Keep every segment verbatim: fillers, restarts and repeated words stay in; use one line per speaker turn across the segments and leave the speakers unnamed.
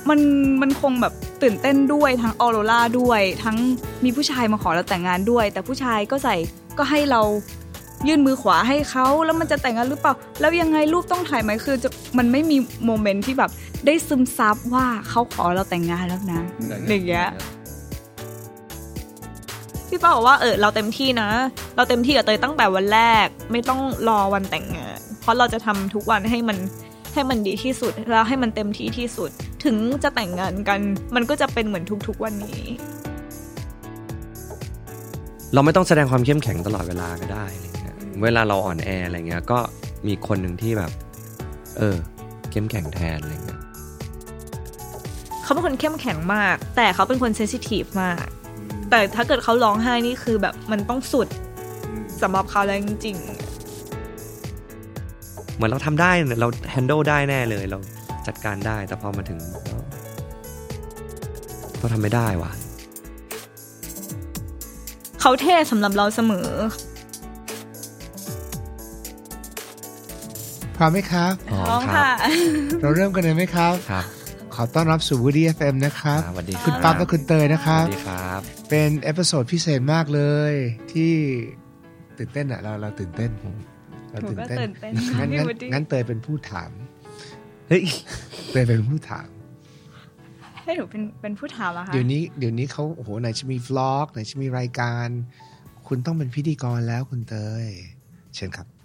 มันมันคงแบบตื่นเต้นด้วยทั้งออโรราด้วยทั้งมีผู้ชายมาขอเราแต่งงานด้วยแต่ผู้ชายก็ใส่ก็ให้เรายื่นมือขวาให้เขาแล้วมันจะแต่งงานหรือเปล่าแล้วยังไงรูปต้องถ่ายไหมคือจะมันไม่มีโมเมนต์ที่แบบได้ซึมซับว่าเขาขอเราแต่งงานแล้วนะอย่างเงี้ย
พี่ป้าบอกว่าเออเราเต็มที่นะเราเต็มที่กับเตยตั้งแต่วันแรกไม่ต้องรอวันแต่งงานเพราะเราจะทำทุกวันให้มันให้มันดีที่สุดแล้วให้มันเต็มที่ที่สุดถึงจะแต่งงานกันมันก็จะเป็นเหมือนทุกๆวันนี้
เราไม่ต้องแสดงความเข้มแข็งตลอดเวลาก็ได้อะไรเงี้ยเวลาเราอ่อนแออะไรเงี้ยก็มีคนหนึ่งที่แบบเออเข้มแข็งแทนอะไรเงี้ย
เขาเป็นคนเข้มแข็งมากแต่เขาเป็นคนเซนซิทีฟมากแต่ถ้าเกิดเขาร้องไห้นี่คือแบบมันต้องสุดสำหรับเขาแล้วจริง
ๆเหมือนเราทำได้เราแฮนเดิลได้แน่เลยเราจัดการได้แต่พอมาถึงเราทำไม่ได้ว่ะ
เขาเท่สำหรับเราเสมอ
พร้อมไหมครับ
พร้อมค่ะ
เราเริ่มกันเลยไหมครับ
ครับ
ขอต้อนรับสู่ Woody เอฟ เอ็ม นะครับ
สวัสดี
คุณปั๊บและคุณเตยนะครับ
สวัสดีครับ
เป็นเอพิโซดพิเศษมากเลยที่ตื่นเต้นอ่ะเราเราตื่นเต้น
เราตื่นเต้น
งั้นงั้นเตยเป็นผู้ถาม
เฮ้ย
เตยเป็นผู้ถาม
ให้หนูเป็นเป็นผู้ถามเหรอคะ
เดี๋ยวนี้เดี๋ยวนี้เขาโอ้โหไหนจะมีวล็อกไหนจะมีรายการคุณต้องเป็นพิธีกรแล้วคุณเตยเชิญครับ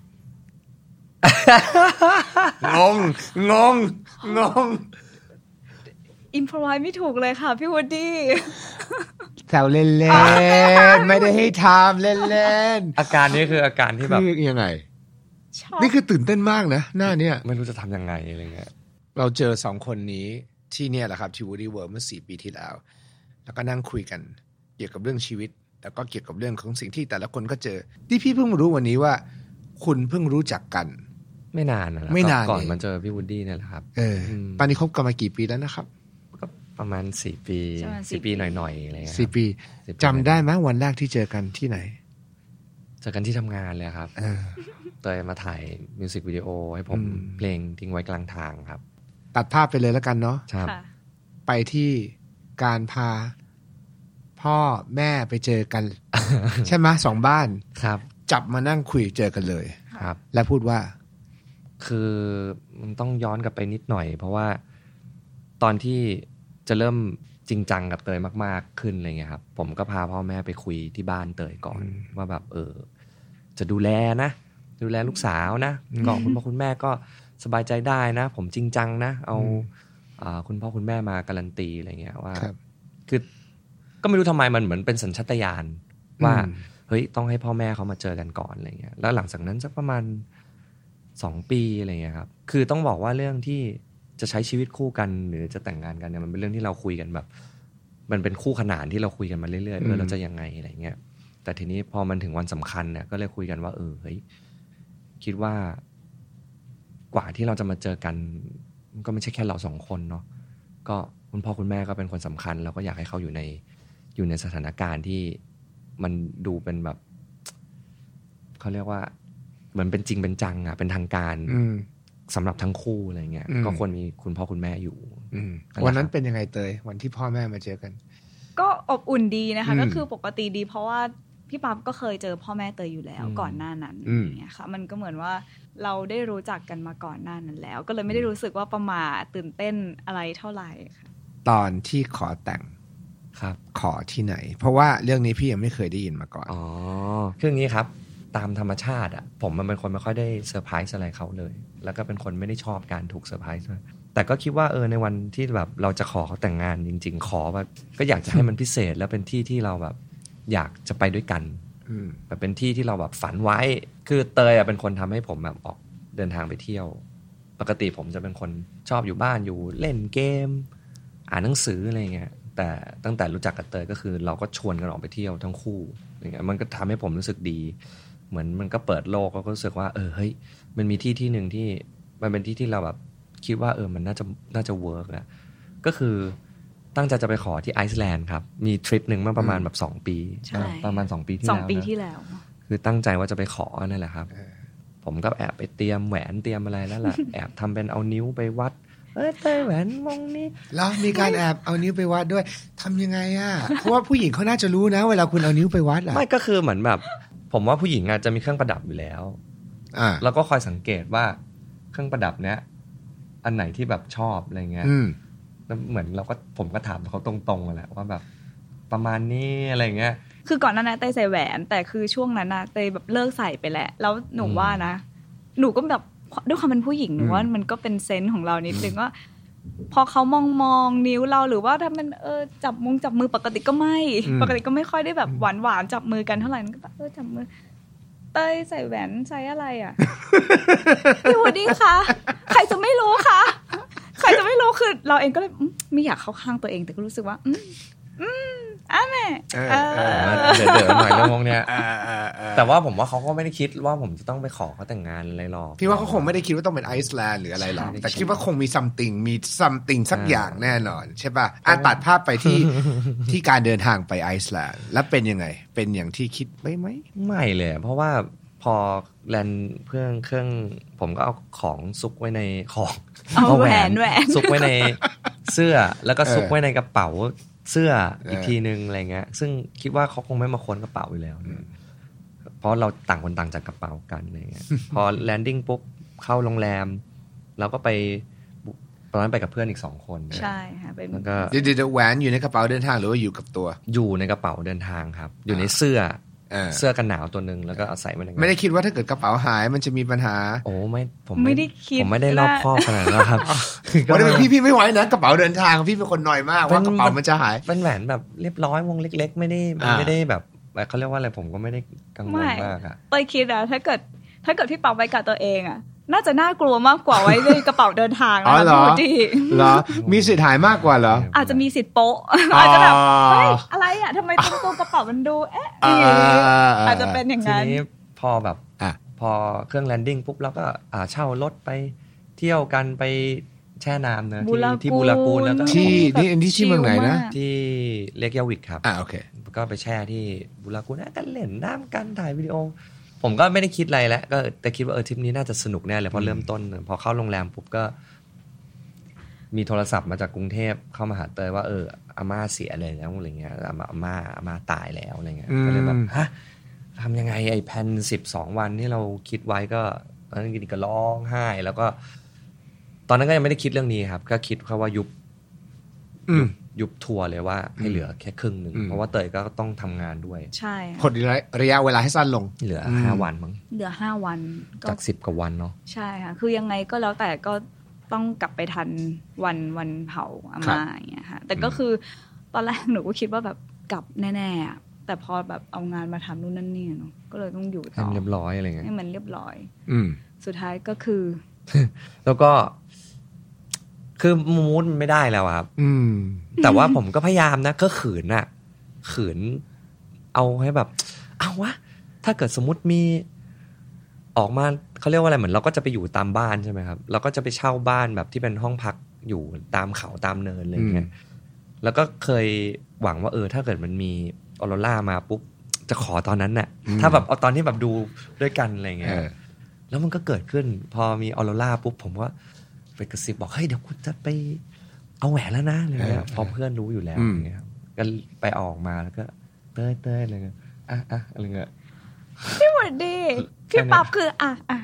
งงงงงง
อิมพรไวส์ไม่ถูกเลยค่ะพี่วูดดี้
แซวเล่นๆไม่ได้ให้ทำเล่น
ๆอาการนี้คืออาการที่แบบ
คือยังไงนี่คือตื่นเต้นมากนะหน้าเนี้ย
ไม่รู้จะทำยังไงอะไรเงี้ย
เราเจอสองคนนี้ที่เนี่ยแหละครับที่ Woody World เมื่อสี่ปีที่แล้วแล้วก็นั่งคุยกันเกี่ยวกับเรื่องชีวิตแล้วก็เกี่ยวกับเรื่องของสิ่งที่แต่ละคนก็เจอที่พี่เพิ่งรู้วันนี้ว่าคุณเพิ่งรู้จักกัน
ไม่นานนะ
ไม่นาน
ก่อนมันเจอพี่วูดดี้เนี่ยแหละครับ
เออตอนนี้คบกันมากี่ปีแล้วนะครับ
ก็ประมาณสี่ปีสี่ปีหน่อยๆอะไรเงี้ย
สี่ปีจำได้ไหมวันแรกที่เจอกันที่ไหน
เจอกันที่ทำงานเลยครับเตยมาถ่ายมิวสิกวิดีโอให้ผมเพลงทิ้งไว้กลางทางครับ
ตัดภาพไปเลยแล้วกันเนาะ
ครับ
ไปที่การพาพ่อแม่ไปเจอกัน ใช่ไหมสองบ้าน
ครับ
จับมานั่งคุยเจอกันเลย
ครับ
แล้วพูดว่า
คือมันต้องย้อนกลับไปนิดหน่อยเพราะว่าตอนที่จะเริ่มจริงจังกับเตยมากๆขึ้นอะไรเงี้ยครับผมก็พาพ่อแม่ไปคุยที่บ้านเตยก่อนว่าแบบเออจะดูแลนะดูแลลูกสาวนะก่อนคุณพ่อคุณแม่ก็สบายใจได้นะผมจริงจังนะเอาคุณพ่อคุณแม่มาการันตีอะไรเงี้ยว่าคือก็ไม่รู้ทำไมมันเหมือนเป็นสัญชาตญาณว่าเฮ้ยต้องให้พ่อแม่เขามาเจอกันก่อนอะไรเงี้ยแล้วหลังจากนั้นสักประมาณสองปีอะไรเงี้ยครับคือต้องบอกว่าเรื่องที่จะใช้ชีวิตคู่กันหรือจะแต่งงานกันเนี่ยมันเป็นเรื่องที่เราคุยกันแบบมันเป็นคู่ขนานที่เราคุยกันมาเรื่อยๆเออเราจะยังไงอะไรเงี้ยแต่ทีนี้พอมันถึงวันสำคัญเนี่ยก็เลยคุยกันว่าเออเฮ้ยคิดว่ากว่าที่เราจะมาเจอกันก็ไม่ใช่แค่เราสองคนเนาะก็คุณพ่อคุณแม่ก็เป็นคนสำคัญเราก็อยากให้เขาอยู่ในอยู่ในสถานการณ์ที่มันดูเป็นแบบเขาเรียกว่าเหมือนเป็นจริงเป็นจังอ่ะเป็นทางการสำหรับทั้งคู่อะไรเงี้ยก็ควรมีคุณพ่อคุณแม่อยู่
วันนั้นเป็นยังไงเตยวันที่พ่อแม่มาเจอกัน
ก็อบอุ่นดีนะคะก็คือปกติดีเพราะว่าพี่ปั๊บก็เคยเจอพ่อแม่เตยอยู่แล้วก่อนหน้านั้นอย่างเงี้ยค่ะมันก็เหมือนว่าเราได้รู้จักกันมาก่อนหน้านั้นแล้วก็เลยไม่ได้รู้สึกว่าประหม่าตื่นเต้นอะไรเท่าไหร่ค่ะ
ตอนที่ขอแต่ง
ครับ
ขอที่ไหนเพราะว่าเรื่องนี้พี่ยังไม่เคยได้ยินมาก่อน
อ๋อเรื่องนี้ครับตามธรรมชาติอ่ะผมมันเป็นคนไม่ค่อยได้เซอร์ไพรส์อะไรเขาเลยแล้วก็เป็นคนไม่ได้ชอบการถูกเซอร์ไพรส์แต่ก็คิดว่าเออในวันที่แบบเราจะขอเขาแต่งงานจริงๆขอแบบก็อยากจะให้มันพิเศษแล้วเป็นที่ที่เราแบบอยากจะไปด้วยกันแบบเป็นที่ที่เราแบบฝันไว้คือเตยอ่ะเป็นคนทำให้ผมแบบออกเดินทางไปเที่ยวปกติผมจะเป็นคนชอบอยู่บ้านอยู่เล่นเกมอ่านหนังสืออะไรเงี้ยแต่ตั้งแต่รู้จักกับเตยก็คือเราก็ชวนกันออกไปเที่ยวทั้งคู่อย่างเงี้ยมันก็ทำให้ผมรู้สึกดีเหมือนมันก็เปิดโลกแล้วก็รู้สึกว่าเออเฮ้ยมันมีที่ที่หนึ่งที่มันเป็นที่ที่เราแบบคิดว่าเออมันน่าจะน่าจะเวิร์กอะก็คือตั้งใจจะไปขอที่ไอซ์แลนด์ครับมีทริปนึงเมื่อประมาณแบบสองปีประมาณสองปีที่แล้ว
สองปีที่แล้ว
คือตั้งใจว่าจะไปขอนั่นแหละครับผมก็แอบไปเตรียมแหวนเตรียมอะไรแล้วล่ะ แอบทำเป็นเอานิ้วไปวัดเอ้ยเต้ยแหวนวงนี้
แล้วมีการแอบเอานิ้วไปวัดด้วยทำยังไงอ่ะเพราะว่าผู้หญิงเขาน่าจะรู้นะเวลาคุณเอานิ้วไปวัดอ่ะ
ไม่ก็คือเหมือนแบบผมว่าผู้หญิงอาจจะมีเครื่องประดับอยู่แล้ว
อ่า
แล้วก็คอยสังเกตว่าเครื่องประดับเนี้ยอันไหนที่แบบชอบอะไรเงี้ยแล้วเหมือนเราก็ผมก็ถามเขาตรงๆแหละว่าแบบประมาณนี้อะไรเงี้ย
คือก่อนหน้านั้นเต้ยใส่แหวนแต่คือช่วงนั้นนะเต้ยแบบเลิกใส่ไปแล้วแล้วหนูว่านะหนูก็แบบด้วยความเป็นผู้หญิงหนูว่ามันก็เป็นเซนส์ของเรานิดนึงว่าพอเขามองมองนิ้วเราหรือว่าถ้ามันเออจับมุงจับมือปกติก็ไม่ปกติก็ไม่ค่อยได้แบบหวานหวานจับมือกันเท่าไหร่ก็เออจับมือเต้ยใส่แหวนใส่อะไรอ่ะ พี่วูดดี้คะใครจะไม่รู้คะใครจะไม่รู้คือเราเองก็เลยไม่อยากเข้าข้างตัวเองแต่ก็รู้สึกว่าอืมอืมอ่ะแม่
เดี๋ยวเดี๋ยวหน่อยเรื่องพวกเนี้ยแต่ว่าผมว่าเขาก็ไม่ได้คิดว่าผมจะต้องไปขอเขาแต่งงานอะไรหรอก
พี่ว่าเขาคงไม่ได้คิดว่าต้องเป็นไอซ์แลนด์หรืออะไรหรอกแต่คิดว่าคงมี something มี something สักอย่างแน่นอนใช่ป่ะอ่ะตัดภาพไปที่ที่การเดินทางไปไอซ์แลนด์แล้วเป็นยังไงเป็นอย่างที่คิดไว้ไหม
ไม่เลยเพราะว่าพอแลนเครื่องเครื่องผมก็เอาของซุกไว้ในของ
เอาแหวนแหวน
ซุกไว้ในเสื้อแล้วก็ซุกไว้ในกระเป๋าเสื้ออีกทีนึงอะไรเงี้ยซึ่งคิดว่าเขาคงไม่มาค้นกระเป๋าอยู่แล้วเพราะเราต่างคนต่างจัดกระเป๋ากันอะไรเงี้ยพอแลนดิ้งปุ๊บเข้าโรงแรมเราก็ไปตอนนั้นไปกับเพื่อนอีกสองคน
ใช่ค่ะเป็น
แล้วก็
เดี๋ยวแหวนอยู่ในกระเป๋าเดินทางหรือว่าอยู่กับตัว
อยู่ในกระเป๋าเดินทางครับอยู่ในเสื้อเสื้อกันหนาวตัวนึงแล้วก็เอาใส่มาใน
ไม่ได้คิดว่าถ้าเกิดกระเป๋าหายมันจะมีปัญหา
โอ้ไม่ผม
ไม่ได้คิด
ผมไม่ได้รอบคอบขนาดนั้นครับ
วันนี้พี่พี่ไม่ไหวนะกระเป๋าเดินทางพี่เป็นคนหน่อยมากว่ากระเป๋ามันจะหาย
เป็นแหวนแบบเรียบร้อยวงเล็กๆไม่ได้ไม่ได้แบบเขาเรียกว่าอะไรผมก็ไม่ได้กังวลมากอะ
ไปคิดอะถ้าเกิดถ้าเกิดพี่เป๋าไปกับตัวเองอะน่าจะน่ากลัวมากกว่าไว้ในกระเป๋าเดินทางนะ
พี่วูดดี้เหรอมีสิทธิ์หายมากกว่าเหรอ
อาจจะมีสิทธิ์โป๊ะอาจจะแบบเฮ้ยอะไรอ่ะทำไมตรงตัวกระเป๋ามันดูเอ๊ะอาจจะเป็นอย่างนั้น
ทีนี้พอแบบพอเครื่องแลนดิ้งปุ๊บแล้วก็เช่ารถไปเที่ยวกันไปแช่น้ำเนอะที่บูรากูลแล้วก็
ที่นี่ที่ที่เมืองไหนนะ
ที่เลกยาวิกครับ
อ่าโอเค
ก็ไปแช่ที่บูรากูลกันเล่นน้ำกันถ่ายวิดีโอผมก็ไม่ได้คิดอะไรแล้วก็แต่คิดว่าเออทริปนี้น่าจะสนุกแน่เลยพอเริ่มต้นพอเข้าโรงแรมปุ๊บก็มีโทรศัพท์มาจากกรุงเทพเข้ามาหาเตยว่าเอออาม่าเสียเลยแล้วอะไรเงี้ยอาม่าอาม่าอาม่าตายแล้วอะไรเงี้ยก็เลยแบบฮะทำยังไงไอ้แพนสิบสองวันที่เราคิดไว้ก็ตอนนั้นก็ร้องไห้แล้วก็ตอนนั้นก็ยังไม่ได้คิดเรื่องนี้ครับก็คิดแค่ว่ายุบยุบทัวร์เลยว่าให้เหลือแค่ครึ่งนึงเพราะว่าเตยก็ต้องทำงานด้วย
ใช่
หดระยะเวลาให้สั้นลง
เหลือห้าวันมั้ง
เหลือห้าวัน
จากสิบกว่าวันเนาะ
ใช่ค่ะคือยังไงก็แล้วแต่ก็ต้องกลับไปทันวันวันเผาอาม่าอย่างเงี้ยค่ะแต่ก็คือตอนแรกหนูก็คิดว่าแบบกลับแน่ๆแต่พอแบบเอางานมาทำนู่นนั่นนี่เนาะก็เลยต้องอยู่ต่อ
ให้เรียบร้อยอะไรเงี้ย
ให้มันเรียบร้อยสุดท้ายก็คือ
แล้วก็คือมูดมันไม่ได้แล้วครับแต่ว่าผมก็พยายามนะก็ขืนอะขืนเอาให้แบบเอาวะถ้าเกิดสมมุติมีออกมาเขาเรียกว่าอะไรเหมือนเราก็จะไปอยู่ตามบ้านใช่ไหมครับเราก็จะไปเช่าบ้านแบบที่เป็นห้องพักอยู่ตามเขาตามเนินอะไรเงี้ยแล้วก็เคยหวังว่าเออถ้าเกิดมันมีออโรรามาปุ๊บจะขอตอนนั้นน่ะถ้าแบบเอาตอนที่แบบดูด้วยกันอะไรเงี้ยแล้วมันก็เกิดขึ้นพอมีออโรราปุ๊บผมก็ไปกระซิบบอกเฮ้ยเดี๋ยวกูจะไปเอาแหวนแล้วนะอะไรเงี้ยพอเพื่อนรู้อยู่แล้วอย่างเงี้ยก็ไปออกมาแล้วก็เต้ยเต้ยอะไรเงี้ยอ่ะอ่ะอะไรเงี้ย
พี่วูดดี้พี่ปั๊บคืออ่ะอ่ะ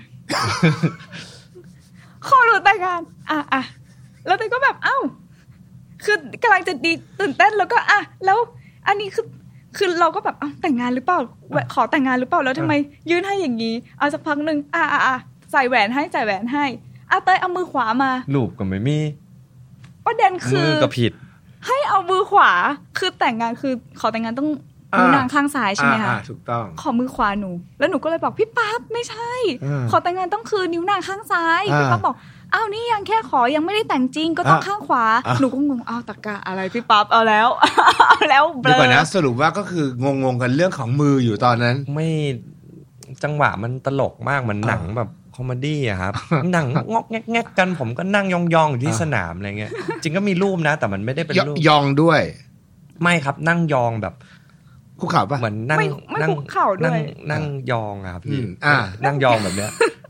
ขอรู้แต่งงานอ่ะอ่ะแล้วเต้ยก็แบบเอ้าคือกำลังจะดีตื่นเต้นแล้วก็อ่ะแล้วอันนี้คือคือเราก็แบบอ้าวแต่งงานหรือเปล่าขอแต่งงานหรือเปล่าแล้วทำไมยื่นให้อย่างนี้เอาสักพักนึงอ่ะอ่ะอ่ะใส่แหวนให้ใส่แหวนให้อ่ะเต้ยเอามือขวามา
ลูกก็ไม่มี
ประเด็นคือ
มือก็ผิด
ให้เอามือขวาคือแต่งงานคือขอแต่งงานต้องนิ้วนางข้างซ้ายใช่ไหมคะ
ถูกต้อง
ขอมือขวาหนูแล้วหนูก็เลยบอกพี่ปั๊บไม่ใช่ขอแต่งงานต้องคือนิ้วนางข้างซ้ายพี่ปั๊บบอกอ้าวนี่ยังแค่ขอยังไม่ได้แต่งจริงก็ต้องข้างขวาหนูก็งงอ้าวตะกะอะไรพี่ปั๊บเอาแล้วเอาแล้ว
เดี๋ยวก่อนนะสรุปว่าก็คืองงๆกันเรื่องของมืออยู่ตอนนั้น
ไม่จังหวะมันตลกมากเหมือนหนังแบบคอมเมดี้อะครับหนังงอกแงกๆกันผมก็นั่งยองๆอยู่ที่สนามอะไรเงี้ยจริงก็มีรูปนะแต่มันไม่ได้เป็นรูป
ยองด้วย
ไม่ครับนั่งยองแบบ
คุกเข่าป่ะ
เหมือนนั่ง
นั่งนั่งนั่ง
ยองอะครับพี่นั่งยองแบบเนี้ย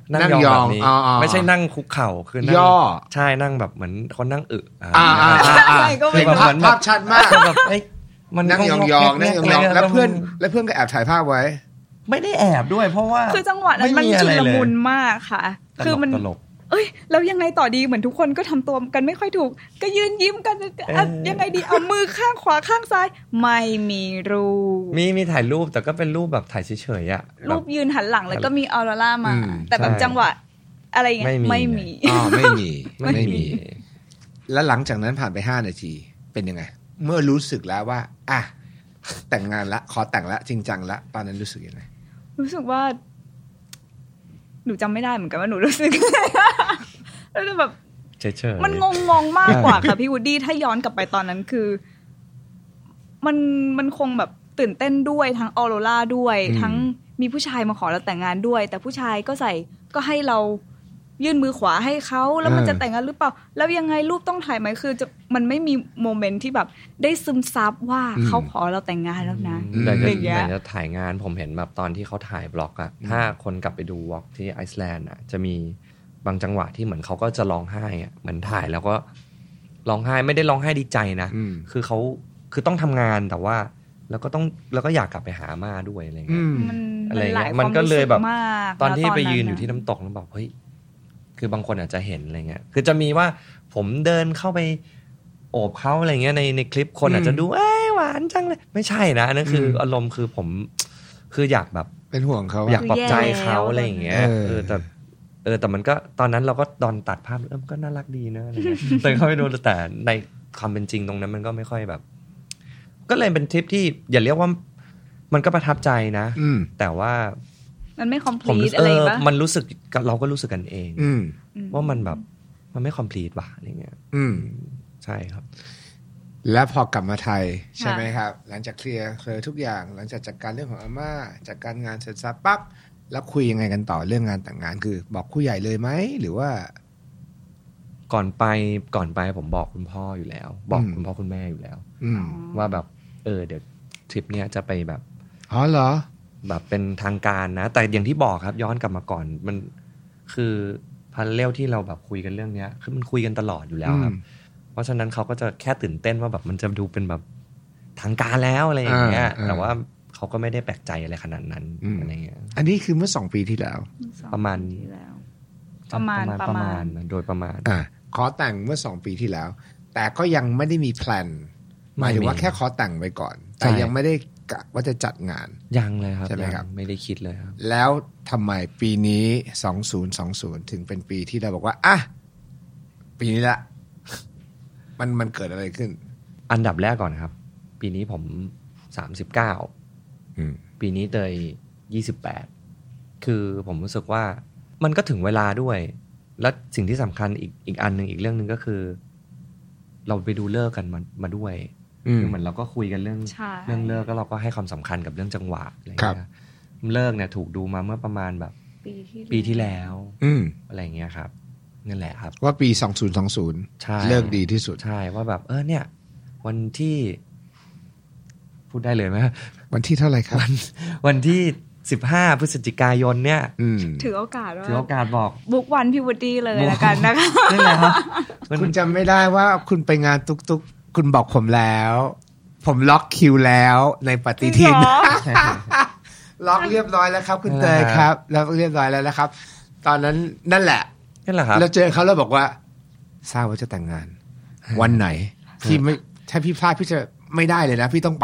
นั่ง
นั่ง
ย
ย
อ
อง ง
แบบนี้
อ๋ออ๋อ
ไม่ใช่นั่งคุกเข่าคือนั่ง
ย่อ
ใช่นั่งแบบเหมือนคนนั่งอึอ่า
อ่าอ่าอ่าอ่า
ใช่ก็ไม่
เห็นภาพภาพชัดมาก
แบบเอ้ยมัน
นั่งยองยองๆนั่งยองยองๆแล้วเพื่อนแล้วเพื่อนก็แอบถ่ายภาพไว้
ไม่ได้แอบด้วย เพราะว่า
คือจังหวะนั้นมัน
ไ
ชุลมุน
เลย
มากค่ะ
ตลก
คือมัน
ตลก
เอ้ยแล้วยังไงต่อดีเหมือนทุกคนก็ทำตัวกันไม่ค่อยถูก ก็ยืนยิ้มกันอ่ะ
เออ
ยังไงดีเอามือข้างขวาข้างซ้าย ไม่มีรูป
มีมีถ่ายรูปแต่ก็เป็นรูปแบบถ่ายเฉยๆอ่ะ
รูปยืนหันหลังแล้วก็มีออโรรามา
อืม
แต่แบบ
ใช่
จังหวะอะไรเงี้ย
ไม่
ไม่
มี
มี
อ๋อไม่มี
ไม่
ไม่
มี
มี แล้วหลังจากนั้นผ่านไปห้านาทีเป็นยังไง เมื่อรู้สึกแล้วว่าอ่ะแต่งงานละขอแต่งละจริงจังละตอนนั้นรู้สึกยังไง
รู้สึกว่า หนูจำไม่ได้เหมือนกันว่าหนูรู้สึก แล้วแบบ
เฉยๆ
มันงงงงๆมากกว่าค่ะพี่วูดดี้ถ้าย้อนกลับไปตอนนั้นคือ มันมันคงแบบตื่นเต้นด้วยทั้งออโรราด้วย
อืม
ทั้งมีผู้ชายมาขอเราแต่งงานด้วย แต่ผู้ชายก็ใส่ก็ให้เรายื่นมือขวาให้เขาแล้วมันจะแต่งงานหรือเปล่า แล้วยังไงรูปต้องถ่ายไหมคือจะมันไม่มีโมเมนต์ที่แบบได้ซึมซับว่าเขาขอเราแต่งงานแล้วนะ
ไหนจะ
อะไรอย่างเงี้ย
ไหนจะถ่ายงานผมเห็นแบบตอนที่เขาถ่ายบล็อกอะถ้าคนกลับไปดูวอล์กที่ไอซ์แลนด์อะจะมีบางจังหวะที่เหมือนเขาก็จะร้องไห้อะเหมือนถ่ายแล้วก็ร้องไห้ไม่ได้ร้องไห้ดีใจนะ
อืม
คือเขาคือต้องทำงานแต่ว่าแล้วก็ต้องแล้วก็อยากกลับไปหาอาม่าด้วยอะไร
อื
เงี้ย
ม
มัน
อะไร
มันหลาย
เงี้ย
ค
มั
วาน ม
ก็
รู้
เล
สึ
ย
ก
แบบ
มาก
ตอนที่
แล้ว
ไปยืนอยู่
ะ
ที่น้ำตกแล้วบอกเฮ้ยคือบางคนอาจจะเห็นอะไรเงี้ยคือจะมีว่าผมเดินเข้าไปโอบเขาอะไรเงี้ยในในคลิปคน
อืม
อาจจะดูเอ้ยหวานจังเลยไม่ใช่นะอันนั้นคืออ
ม
อารมณ์คือผมคืออยากแบบ
เป็นห่วงเขา
อยากปลอบใจ
คือแย่
เขาอะไรอย่างเงี้ย
เออ
เออแต่เออแต่มันก็ตอนนั้นเราก็ตอนตัดภาพเออมันก็น่ารักดีนะอะไรเงี้ย แต่เขาไปดูแต่ในความเป็นจริงตรงนั้นมันก็ไม่ค่อยแบบ ก็เลยเป็นทริปที่อย่าเรียกว่ามันก็ประทับใจนะ
อืม
แต่ว่า
มันไม่คอมพ
ผม
ลีท
เอ
อะไร
อ
ปะ
มันรู้สึกเราก็รู้สึกกันเอง
อืม
ว่ามันแบบมันไม่คอมพลีทว่ะอะไรเงี้ย
อืม
ใช่ครับ
แล้วพอกลับมาไทยใช่ไหมครับ หลังจากเคลียร์เคลียร์ทุกอย่าง หลังจากจัดการเรื่องของอาม่าจัดการงานเสร็จสับปั๊บแล้วคุยยังไงกันต่อเรื่องงานแต่งงานคือ บอกผู้ใหญ่เลยไหมหรือว่า
ก่อนไปก่อนไปผมบอกคุณพ่ออยู่แล้ว บอก
อืม
คุณพ่อคุณแม่อยู่แล้ว
อืม
ว่าแบบเออเดี๋ยวทริปเนี้ยจะไปแบบ
อ๋อเหรอ
แบบเป็นทางการนะ แต่อย่างที่บอกครับ ย้อนกลับมาก่อนมันคือพันเลี้ยวที่เราแบบคุยกันเรื่องเนี้ยคือมันคุยกันตลอดอยู่แล้วครับ
อืม
เพราะฉะนั้นเขาก็จะแค่ตื่นเต้นว่าแบบมันจะดูเป็นแบบทางการแล้วอะไรอย่างเงี้ย
อ่าอ่า
แต่ว่าเขาก็ไม่ได้แปลกใจอะไรขนาดนั้น
อืม
อะไรเงี้ย
อันนี้คือเมื่อสองปีที่แล้ว
ประมาณ
ที่แล้ว ประมาณ
ป
ประ ระ
มา
มา
ณ
ณ
โดยประมาณ
อ่าขอแต่งเมื่อสองปีที่แล้ว แต่ก็ยังไม่ได้มีแพลนหมายถึงว่า
ไม่มี
แค่ขอแต่งไปก่อน
ใช่
แต่ยังไม่ได้กะว่าจะจัดงาน
ยังเลยครับ
ใช่ไหม
ยัง
ครับ
ไม่ได้คิดเลยครับ
แล้วทำไมปีนี้สองพันยี่สิบถึงเป็นปีที่เราบอกว่าอ่ะปีนี้ละ มันมันเกิดอะไรขึ้น
อันดับแรกก่อนครับ ปีนี้ผมสามสิบเก้า
อืม
ปีนี้เตยยี่สิบแปดคือผมรู้สึกว่ามันก็ถึงเวลาด้วย และสิ่งที่สำคัญอีกอีกอันหนึ่งอีกเรื่องหนึ่งก็คือ เราไปดูเลิกกันมามาด้วย
อืม
คือเหมือนเราก็คุยกันเรื่อง
ใช่
เรื่องเลิกก็เราก็ให้ความสำคัญกับเรื่องจังหวะอะไร
ครับ
เงี้ยเลิกเนี่ยถูกดูมาเมื่อประมาณแบบ
ปีที่
ปีที่แล้ว
อืม
อะไรเงี้ยครับนั่นแหละครับ
ว่าปีสองพันยี่สิบ
ใช่
เลิกดีที่สุด
ใช่ว่าแบบ เออเนี่ย วันที่ พูดได้เลยไหม
วันที่เท่าไหร่ครับ
วันวันที่สิบห้าพฤศจิกายนเนี่ย
อืม
ถือโอกาสว่า
ถือโอกาสบอก
บุกวันพี่วูดดี้เลยละกันนะคะ
นี่แหละครับมัน
คุณจำไม่ได้ว่าคุณไปงานตุกตุกๆคุณบอกผมแล้ว ผมล็อกคิวแล้วในปฏิทิน
จริงเหรอ
ล็อกเรียบร้อยแล้วครับ คุณเตยครับแล้วเรียบร้อยแล้วนะครับ ตอนนั้นนั่นแหละ
นั่นแหละครับ
เราเจอเขาแล้วบอกว่าทราบว่าจะแต่งงาน วันไหนพี่ไม่ถ้าพี่พลาดพี่จะไม่ได้เลยนะ พี่ต้องไป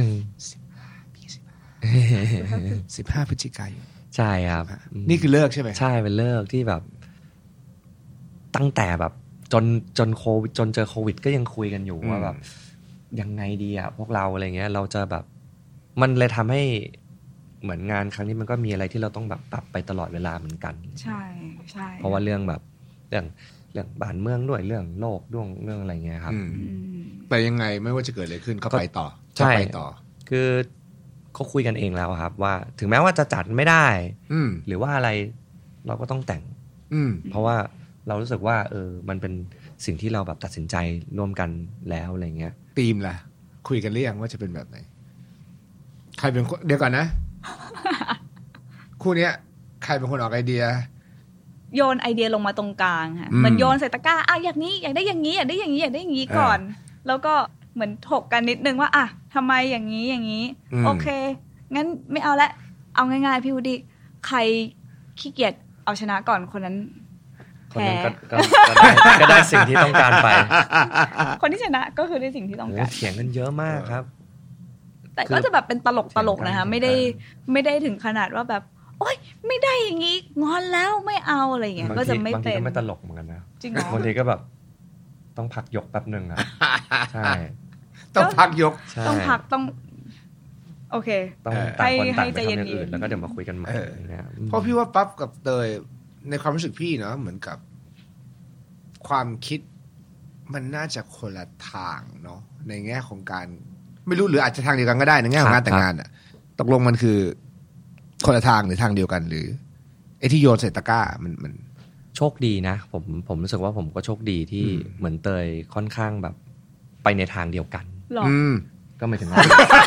สิบห้าพฤศจิกายน
ใช่ครับ
นี่คือเลิกใช่ไหม
ใช่เป็นเลิกที่แบบ ตั้งแต่แบบ จนจนโควิดจนเจอโควิด ก็ยังคุยกันอยู่ว่าแบบ ยังไงดีอะพวกเราอะไรเงี้ย เราจะแบบ มันเลยทำให้เหมือนงานครั้งนี้มันก็มีอะไรที่เราต้องแบบปรับไปตลอดเวลาเหมือนกัน
ใช่ใช่
เพราะว่าเรื่องแบบเรื่องเรื่องบ้านเมืองด้วยเรื่องโลกด้วยเรื่องอะไรเงี้ยครับ
อืม
อืม
แต่ยังไงไม่ว่าจะเกิดอะไรขึ้นเขา
ก็
ไปต่อ
ใช่
จะไปต่อ
คือเขาคุยกันเองแล้วครับ ว่าถึงแม้ว่าจะจัดไม่ได้
อืม
หรือว่าอะไรเราก็ต้องแต่ง
อืม
เพราะว่าเรารู้สึกว่า เออ มันเป็นสิ่งที่เราแบบตัดสินใจร่วมกันแล้วอะไรเงี้ย
ธีมล่ะ คุยกันหรือยังว่าจะเป็นแบบไหน ใครเป็นคนเดี๋ยวก่อนนะ คู่เนี้ย ใครเป็นคนออกไอเดีย
โยนไอเดียลงมาตรงกลางค่ะเหมือนโยนใส่ตะกร้าอ่ะอย่างนี้อยากได้อย่างนี้อยากได้อย่างนี้อยากได้อย่างนี้ก่อนแล้วก็เหมือนถกกันนิดนึงว่าอ่ะทำไมอย่างนี้อย่างนี้โอเคงั้นไม่เอาละเอาง่ายๆพี่วูดดี้ใครขี้เกียจเอาชนะก่อนคนนั้น
คนนั้นก็ก็ได้ก็ได้สิ่งที่ต้องการไป
คนที่ชนะก็คือได้สิ่งที่ต้องการ
เถียงกันเยอะมากครับ
แต่ก็จะแบบเป็นตลกตลกนะคะไม่ได้ไม่ได้ถึงขนาดว่าแบบโอ๊ยไม่ได้อย่างงี้งอนแล้วไม่เอาอะไรอย่างเงี้ยก็จะไม่เป็น
บางทีก็ไม่ตลกเหมือนกันนะ
จริงเหรอบ
างทีก็แบบต้องพักยกแป๊บนึงอ่ะใช่
ต้องพักยก
ต้องพักต้องโอเค
ต้องต่างคนต่างไปทำอย่างอื่นแล้วก็เดี๋ยวมาคุยกันใหม่เนี่ย
เพราะพี่ว่าปั๊บกับเตยในความรู้สึกพี่เนาะเหมือนกับความคิดมันน่าจะคนละทางเนาะในแง่ของการไม่รู้หรืออาจจะทางเดียวกันก็ได้ในแง่ของงานแต่งงานอ่ะตกลงมันคือคนละทางหรือทางเดียวกันหรือไอ้ที่โยนใส่ตะกร้ามันมัน
โชคดีนะผมผมรู้สึกว่าผมก็โชคดีที่เหมือนเตยค่อนข้างแบบไปในทางเดียวกัน
อืม
ก็ไม่ถึงว่า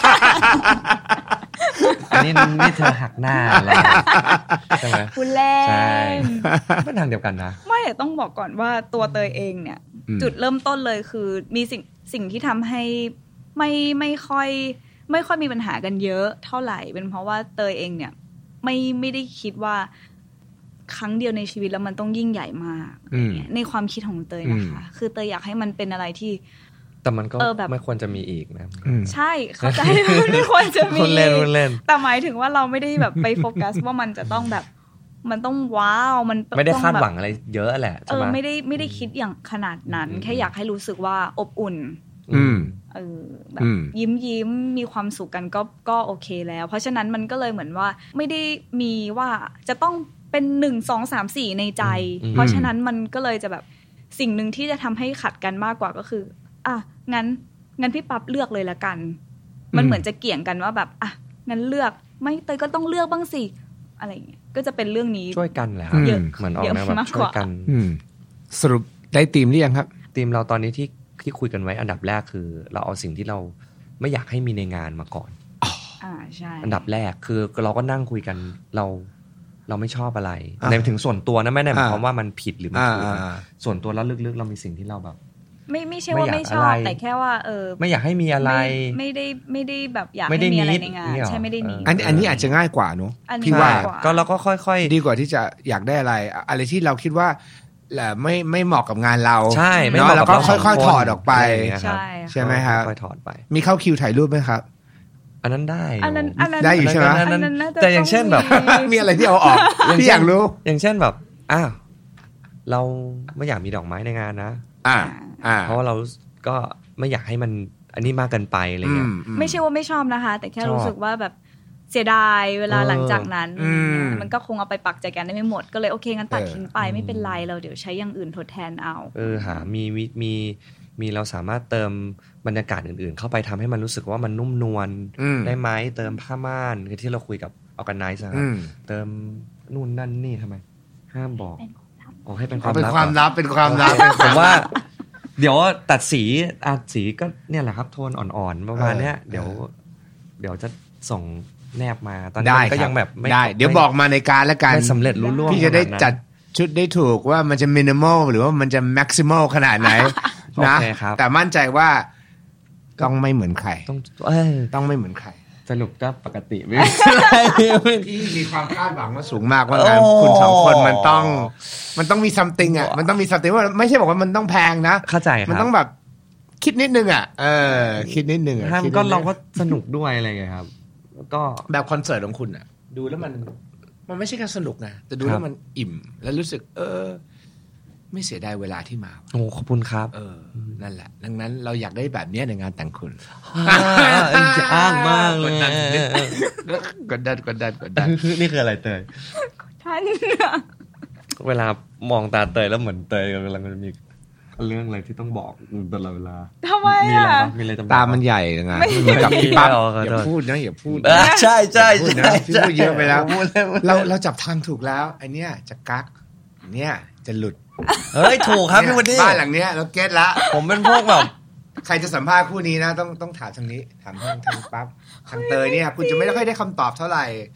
อันนี้นี่เธอหักหน้าอะไรใช่ไหม
คุณเล่น
ใช่เป็นทางเดียวกันนะ
ไม่ต้องบอกก่อนว่าตัวเตยเองเนี่ยจุดเริ่มต้นเลยคือมีสิ่งสิ่งที่ทำให้ไม่ไม่ค่อยไม่ค่อยมีปัญหากันเยอะเท่าไหร่เป็นเพราะว่าเตยเองเนี่ยไม่ไม่ได้คิดว่าครั้งเดียวในชีวิตแล้วมันต้องยิ่งใหญ่มากในความคิดของเตยนะคะคือเตยอยากให้มันเป็นอะไรที่
แต่มันก็ไม่ควรจะมีอีกนะ
ใช่เข้าใจไม่ควรจะมีแต่หมายถึงว่าเราไม่ได้แบบไปโฟกัสว่ามันจะต้องแบบมันต้องว้าวมัน
ไม่ได้คาดหวังอะไรเยอะแหละ
เออไม่ได้ไม่ได้คิดอย่างขนาดนั้นแค่อยากให้รู้สึกว่าอบอุ่นเออแบบยิ้มยิ้มมีความสุขกันก็ก็โอเคแล้วเพราะฉะนั้นมันก็เลยเหมือนว่าไม่ได้มีว่าจะต้องเป็นหนึ่งสองสามสี่ในใจเพราะฉะนั้นมันก็เลยจะแบบสิ่งหนึ่งที่จะทำให้ขัดกันมากกว่าก็คืออ่ะงั้นงั้นพี่ปั๊บเลือกเลยละกันมันเหมือนจะเกี่ยงกันว่าแบบอ่ะงั้นเลือกไม่เตยก็ต้องเลือกบ้างสิอะไรอย่างเงี้ยก็จะเป็นเรื่องนี้
ช่วยกันแหละ
เยอะ
เหมือนออกแนวแบบช่วยกัน
สรุปได้ธีมหรือยังครับ
ธีมเราตอนนี้ที่ที่คุยกันไว้อันดับแรกคือเราเอาสิ่งที่เราไม่อยากให้มีในงานมาก่อน
อ่าใช่
อันดับแรกคือเราก็นั่งคุยกันเราเราไม่ชอบอะไรในถึงส่วนตัวนะไม่ได้หมายความว่ามันผิดหรือไม่ถูกส่วนตัวแล้วลึกๆเรามีสิ่งที่เราแบบ
ไม่ไม่ใช่ว่าไม่ชอบแต่แค่ว่าเออ
ไม่อยากให้มีอะไร
ไม่ได้ไม่ได้แบบอยากให้มีอะไรในงานใช่ไม่ได้มี
อันอันนี้อาจจะง่ายกว่าเนอะ
พี่
ว่าก็เราก็ค่อย
ๆดีกว่าที่จะอยากได้อะไรอะไรที่เราคิดว่าแหละไม่ไม่เหมาะกับงานเรา
ใช่
ไม่เหมาะแล้วก็ค่อยๆถอดออกไป
ใช่
ใช่ไหมครับ
ค่อยๆถอดไป
มีเข้าคิวถ่ายรูปไหมครับ
อันนั้นได้
อันนั้น
ได้อยู่ใช่ไหม
แต่อย่างเช่นแบบ
มีอะไรที่เอาออกที่อยากรู้
อย่างเช่นแบบอ้าวเราไม่อยากมีดอกไม้ในงานนะ
อ่า
เพราะว่าเราก็ไม่อยากให้มันอันนี้มากเกินไปอะไรเงี้ย
ไม่ใช่ว่าไม่ชอบนะคะแต่แค่รู้สึกว่าแบบเสียดายเวลาหลังจากนั้นมันก็คงเอาไปปักใจกันได้ไม่หมดก็เลยโอเคงั้นตัดทิ้งไปไม่เป็นไรเราเดี๋ยวใช้อย่างอื่นทดแทนเอา
เออหามีมีมีเราสามารถเติมบรรยากาศอื่นๆเข้าไปทำให้มันรู้สึกว่ามันนุ่มนวลได้ไหมเติมผ้าม่านคือที่เราคุยกับออร์แกไนซ์ครับเติมนู่นนั่นนี่ทำไมห้ามบอกอ๋อให้เป็นความลับ
เป็นความลับเป็นความลับ
ผมว่าเดี๋ยวตัดสีอ่ะสีก็เนี่ยแหละครับโทนอ่อนๆประมาณเนี้ยเดี๋ยวเดี๋ยวจะส่งแนบมาตอนนี้ก็ยังแบบ
ไม่ได้เดี๋ยวบอกมาในการแล้วกัน
ไม่สำเร็จรุ่ล่วง
พี่จะได้จัดชุดได้ถูกว่ามันจะมินิมอลหรือว่ามันจะแม็กซิมอลขนาดไหนนะแต่มั่นใจว่าต้องไม่เหมือนใคร
ต้อง
ต้องไม่เหมือนใคร
สรุปก็ปกติไม่
พี่มีความคาดหวังว่าสูงมากว่างานคุณสองคนมันต้องมันต้องมีซัมติงอ่ะมันต้องมีซัมติงว่าไม่ใช่บอกว่ามันต้องแพงนะ
เข้าใจครับ
มันต้องแบบคิดนิดนึงอ่ะเออคิดนิดนึงอ่ะ
ก็เราก็สนุกด้วยอะไรอย่างเงี้ยครับก็
แบบคอนเสิร์ตของคุณอ่ะดูแล้วมันมันไม่ใช่แค่สนุกนะแต่ดูแล้วมันอิ่มแล้วรู้สึกเออไม่เสียดายเวลาที่มา
โอ้ขอบคุณครับ
เออนั่นแหละดังนั้นเราอยากได้แบบนี้ในงานแต่งคุณ
อ้างมากเลย
กดดันกดดันกดดัน
นี่คืออะไรเตย
ท่าน
เวลามองตาเตยแล้วเหมือนเตยกำลังจะมีเรื่องอะไรที่ต้องบอกตลอดเวลา
ทำไมอ่ะ
มีอะไร
ตามันใหญ่ไงเหมือนกับพี่ปั๊บอย่าพูดนะอย่าพูด
ใช่ใช่ใช่
พี่พูดเยอะไปแล้วเราเราจับทางถูกแล้วไอเนี้ยจะกักเนี้ยจะหลุด
เฮ้ยถูกครับพี่วันนี้
บ้านหลังเนี้ยเราเก็ตละ
ผมเป็นพวกแบบ
ใครจะสัมภาษณ์คู่นี้นะต้องต้องถามทางนี้ถามทางทางปั๊บทางเตยเนี่ยคุณจะไม่ค่อยได้คำตอบเท่าไหร่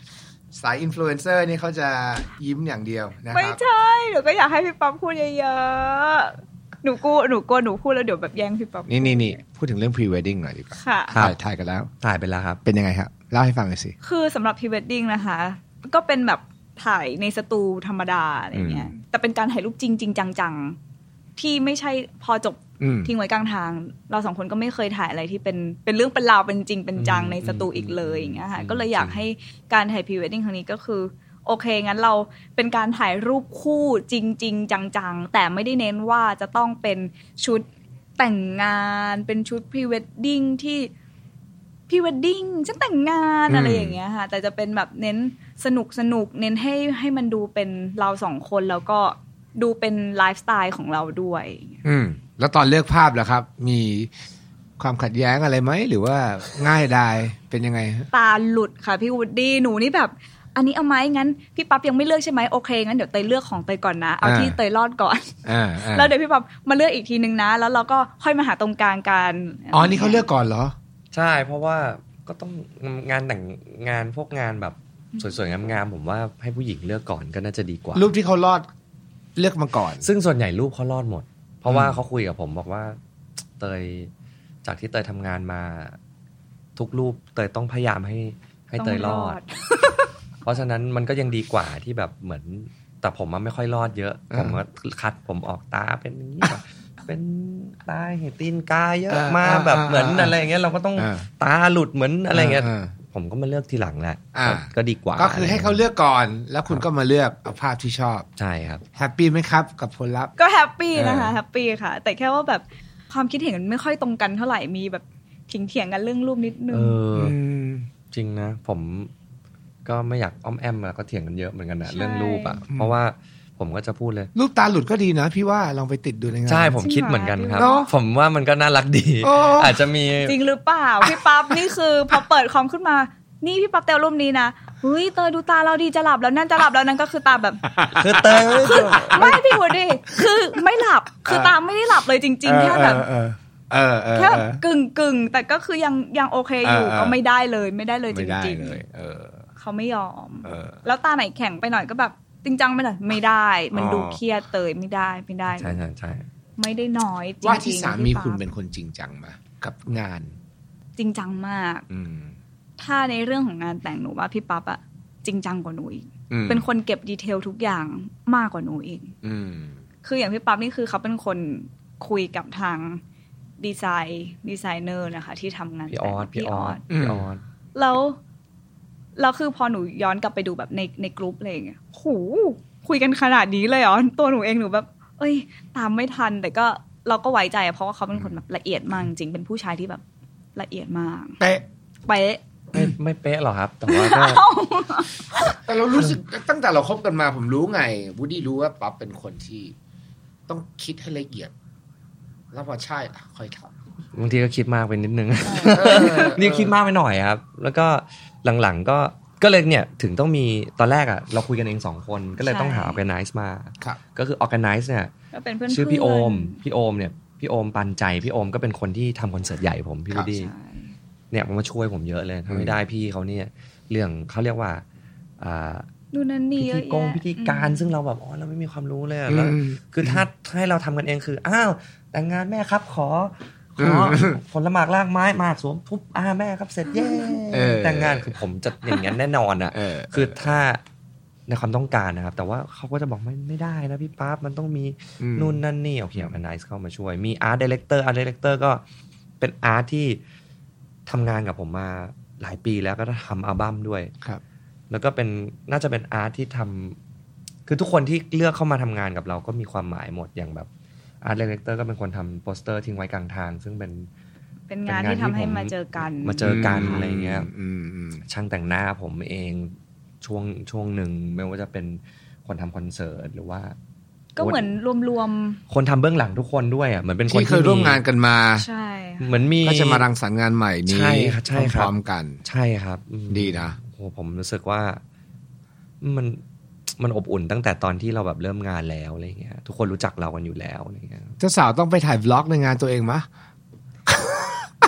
สายอินฟลูเอนเซอร์นี่เขาจะยิ้มอย่างเดียวนะครับ
ไม่ใช่หนูก็อยากให้พี่ป๊อปพูดเยอะๆหนูกลัวหนูกลัวหนูพูดแล้วเดี๋ยวแบบแย่งพี่ป๊อป
นี่นี่นี่พูดถึงเรื่อง pre-wedding หน่อยดีกว่า
ค่ะ
ถ่ายถ่ายกันแล้ว
ถ่ายไปแล้วครับ
เป็นยังไงครับเล่าให้ฟังหน่อยสิ
คือสำหรับ pre-wedding นะคะก็เป็นแบบถ่ายในสตูธรรมดาอะไรเงี้ยแต่เป็นการถ่ายรูปจริงจริงจังๆที่ไม่ใช่พอจบทิ้งไว้กลางทางเราสองคนก็ไม่เคยถ่ายอะไรที่เป็นเป็นเรื่องเป็นราวเป็นจริงเป็นจังในสตูอีกเลยอย่างเงี้ยค่ะก็เลยอยากให้การถ่าย pre-wedding ครั้งนี้ก็คือโอเคงั้นเราเป็นการถ่ายรูปคู่จริงๆจังๆแต่ไม่ได้เน้นว่าจะต้องเป็นชุดแต่งงานเป็นชุด pre-wedding ที่pre-wedding ฉันแต่งงานอะไรอย่างเงี้ยค่ะแต่จะเป็นแบบเน้นสนุกสนุกเน้นให้ให้มันดูเป็นเราสองคนแล้วก็ดูเป็นไลฟ์สไตล์ของเราด้วย
อืมแล้วตอนเลือกภาพล่ะครับมีความขัดแย้งอะไรไหมหรือว่าง่ายดายเป็นยังไง
ตาหลุดค่ะพี่วูดดี้หนูนี่แบบอันนี้เอาไหมงั้นพี่ปั๊บยังไม่เลือกใช่ไหมโอเคงั้นเดี๋ยวเตยเลือกของเตยก่อนนะเอาที่เตยรอดก่อนแล้วเดี๋ยวพี่ปั๊บมาเลือกอีกทีนึงนะแล้วเราก็ค่อยมาหาตรงกลางกัน
อ๋อนี่เขาเลือกก่อนเหรอ
ใช่เพราะว่าก็ต้องงานแต่งงานพวกงานแบบสวยๆงามๆผมว่าให้ผู้หญิงเลือกก่อนก็น่าจะดีกว่า
รูปที่เขารอดเลือกมาก่อน
ซึ่งส่วนใหญ่รูปเขารอดหมดเพราะว่าเขาคุยกับผมบอกว่าเตยจากที่เตยทำงานมาทุกรูปเตยต้องพยายามให้ให้เตยรอดเพราะฉะนั้นมันก็ยังดีกว่าที่แบบเหมือนแต่ผมมันไม่ค่อยรอดเยอะผมก็คัดผมออกตาเป็นอย่างนี้เป็นตาเห็นตีนกาเยอะมาแบบเหมือนอะไรอย่างเงี้ยเราก็ต้องตาหลุดเหมือนอะไรเงี้ยผมก็มาเลือกทีหลังแหละก็ดีกว่า
ก็คือให้เขาเลือกก่อนแล้วคุณก็มาเลือกเอาภาพที่ชอบ
ใช่ครับ
แฮปปี้ไหมครับกับผลลัพธ์
ก็แฮปปี้นะคะแฮปปี้ค่ะแต่แค่ว่าแบบความคิดเห็นมันไม่ค่อยตรงกันเท่าไหร่มีแบบเถียงกันเรื่องรูปนิดนึง
เออจริงนะผมก็ไม่อยากอ้อมแอมแล้วก็เถียงกันเยอะเหมือนกันนะเรื่องรูปอ่ะเพราะว่าผมก็จะพูดเลย
รูปตาหลุดก็ดีนะพี่ว่าลองไปติดดูในงาน
ใช่ผมคิดเหมือนกันครับผมว่ามันก็น่ารักดีอาจจะมี
จริงหรือเปล่าพี่ปั๊บนี่คือพอเปิดคอมขึ้นมานี่พี่ปั๊บเตลรูปนี้นะเฮ้ยเตยดูตาเราดีจะหลับแล้วนั่นจะหลับแล้วนั่นก็คือตาแบบ
คือเตย
ไม่พี่หัวดิคือไม่หลับคือตาไม่ได้หลับเลยจริงๆแค่แบบแค่กึ่งกึ่งแต่ก็คือยังยังโอเคอยู่ก็ไม่ได้เลยไม่ได้เลยจริงๆเขาไม่ยอมแล้วตาไหนแข็งไปหน่อยก็แบบจริงจังไม่ได้ไม่ได้มันดูเครียดเตยไม่ได้ไม่ได้
ใช่ใช่ใช่
ไม่ได้น้อย
ว่าที่สามีคุณเป็นคนจริงจังมากับงาน
จริงจังมากถ้าในเรื่องของงานแต่งหนูว่าพี่ปั๊บอะจริงจังกว่าหนูอีกเป็นคนเก็บดีเทลทุกอย่างมากกว่าหนูอีกคืออย่างพี่ปั๊บนี่คือเขาเป็นคนคุยกับทางดีไซน์ดีไซเนอร์นะคะที่ทำงาน
พี่ออสพี่ออสพี่ออส
แล้วแล้วคือพอหนูย้อนกลับไปดูแบบในในกลุ่มอะไรอย่างเงี้ยโหคุยกันขนาดนี้เลยเหรอตัวหนูเองหนูแบบเอ้ยตามไม่ทันแต่ก็เราก็ไว้ใจเพราะว่าเขาเป็นคนแบบละเอียดมากจริงเป็นผู้ชายที่แบบละเอียดมาก
เป๊ะ
เป๊ะ
ไม่ไม่เป๊ะหรอกครับแต่ว่าก็
แต่เรารู้สึกตั้งแต่เราคบกันมาผมรู้ไงวูดดี้รู้ว่าปั๊บเป็นคนที่ต้องคิดให้ละเอียดแล้วพอใช่ค่อยทำ
บางทีก็คิดมากไปนิดนึงนี่คิดมากไปหน่อยครับแล้วก็หลังๆก็ก็เลยเนี่ยถึงต้องมีตอนแรกอ่ะเราคุยกันเองสองคนก็เลยต้องหา organize มาก็คือ organize เนี่ยชื่อพี่โอมพี่โอมเนี่ยพี่โอมปันใจพี่โอมก็เป็นคนที่ทำคอนเสิร์ตใหญ่ผมพี่วูดดี้เนี่ยมันมาช่วยผมเยอะเลยถ้าไม่ได้พี่เขาเนี่ยเรื่องเขาเรียกว่าอ่า
ดูนั่นนี่
พิธีกงพิธีการซึ่งเราแบบอ๋อเราไม่มีความรู้เลยแล้วคือถ้าให้เราทำกันเองคืออ้าวแต่งงานแม่ครับขอขอผลหมากรากไม้มาสวมทุบอ่าแม่ครับเสร็จเย้แต่งงานคือผมจะอย่างนั้นแน่นอนอ่ะคือถ้าในความต้องการนะครับแต่ว่าเขาก็จะบอกไม่ไม่ได้นะพี่ป๊าบมันต้องมีนู่นนั่นนี่โอเคเอาไนซ์เข้ามาช่วยมีอาร์ตไดเรคเตอร์อาร์ตไดเรคเตอร์ก็เป็นอาร์ตที่ทำงานกับผมมาหลายปีแล้วก็ทำอัลบั้มด้วย
ครับ
แล้วก็เป็นน่าจะเป็นอาร์ตที่ทำคือทุกคนที่เลือกเข้ามาทำงานกับเราก็มีความหมายหมดอย่างแบบอาร์ตไดเรคเตอร์ก็เป็นคนทำโปสเตอร์ทิ้งไว้กลางทางซึ่งเป็น
เป็นงานที่ทำให้มาเจอกัน
มาเจอกันอะไรเงี้ยช่างแต่งหน้าผมเองช่วงช่วงหนึ่งไม่ว่าจะเป็นคนทำคอนเสิร์ตหรือว่า
ก็เหมือนรวม
ๆคนทำเบื้องหลังทุกคนด้วยอ่ะเหมือนเป็นคน
ที่เคยร่วมงานกันมา
ใช่
เหมือนมี
ก็จะมารังสรรค์งานใหม่นี้พร้อมกัน
ใช่ครับ
ดีนะ
โอ้ผมรู้สึกว่ามันมันอบอุ่นตั้งแต่ตอนที่เราแบบเริ่มงานแล้วอะไรเงี้ยทุกคนรู้จักเรากันอยู่แล้วอะไรเงี้ย
เจ้าสาวต้องไปถ่ายบล็อกในงานตัวเองมะ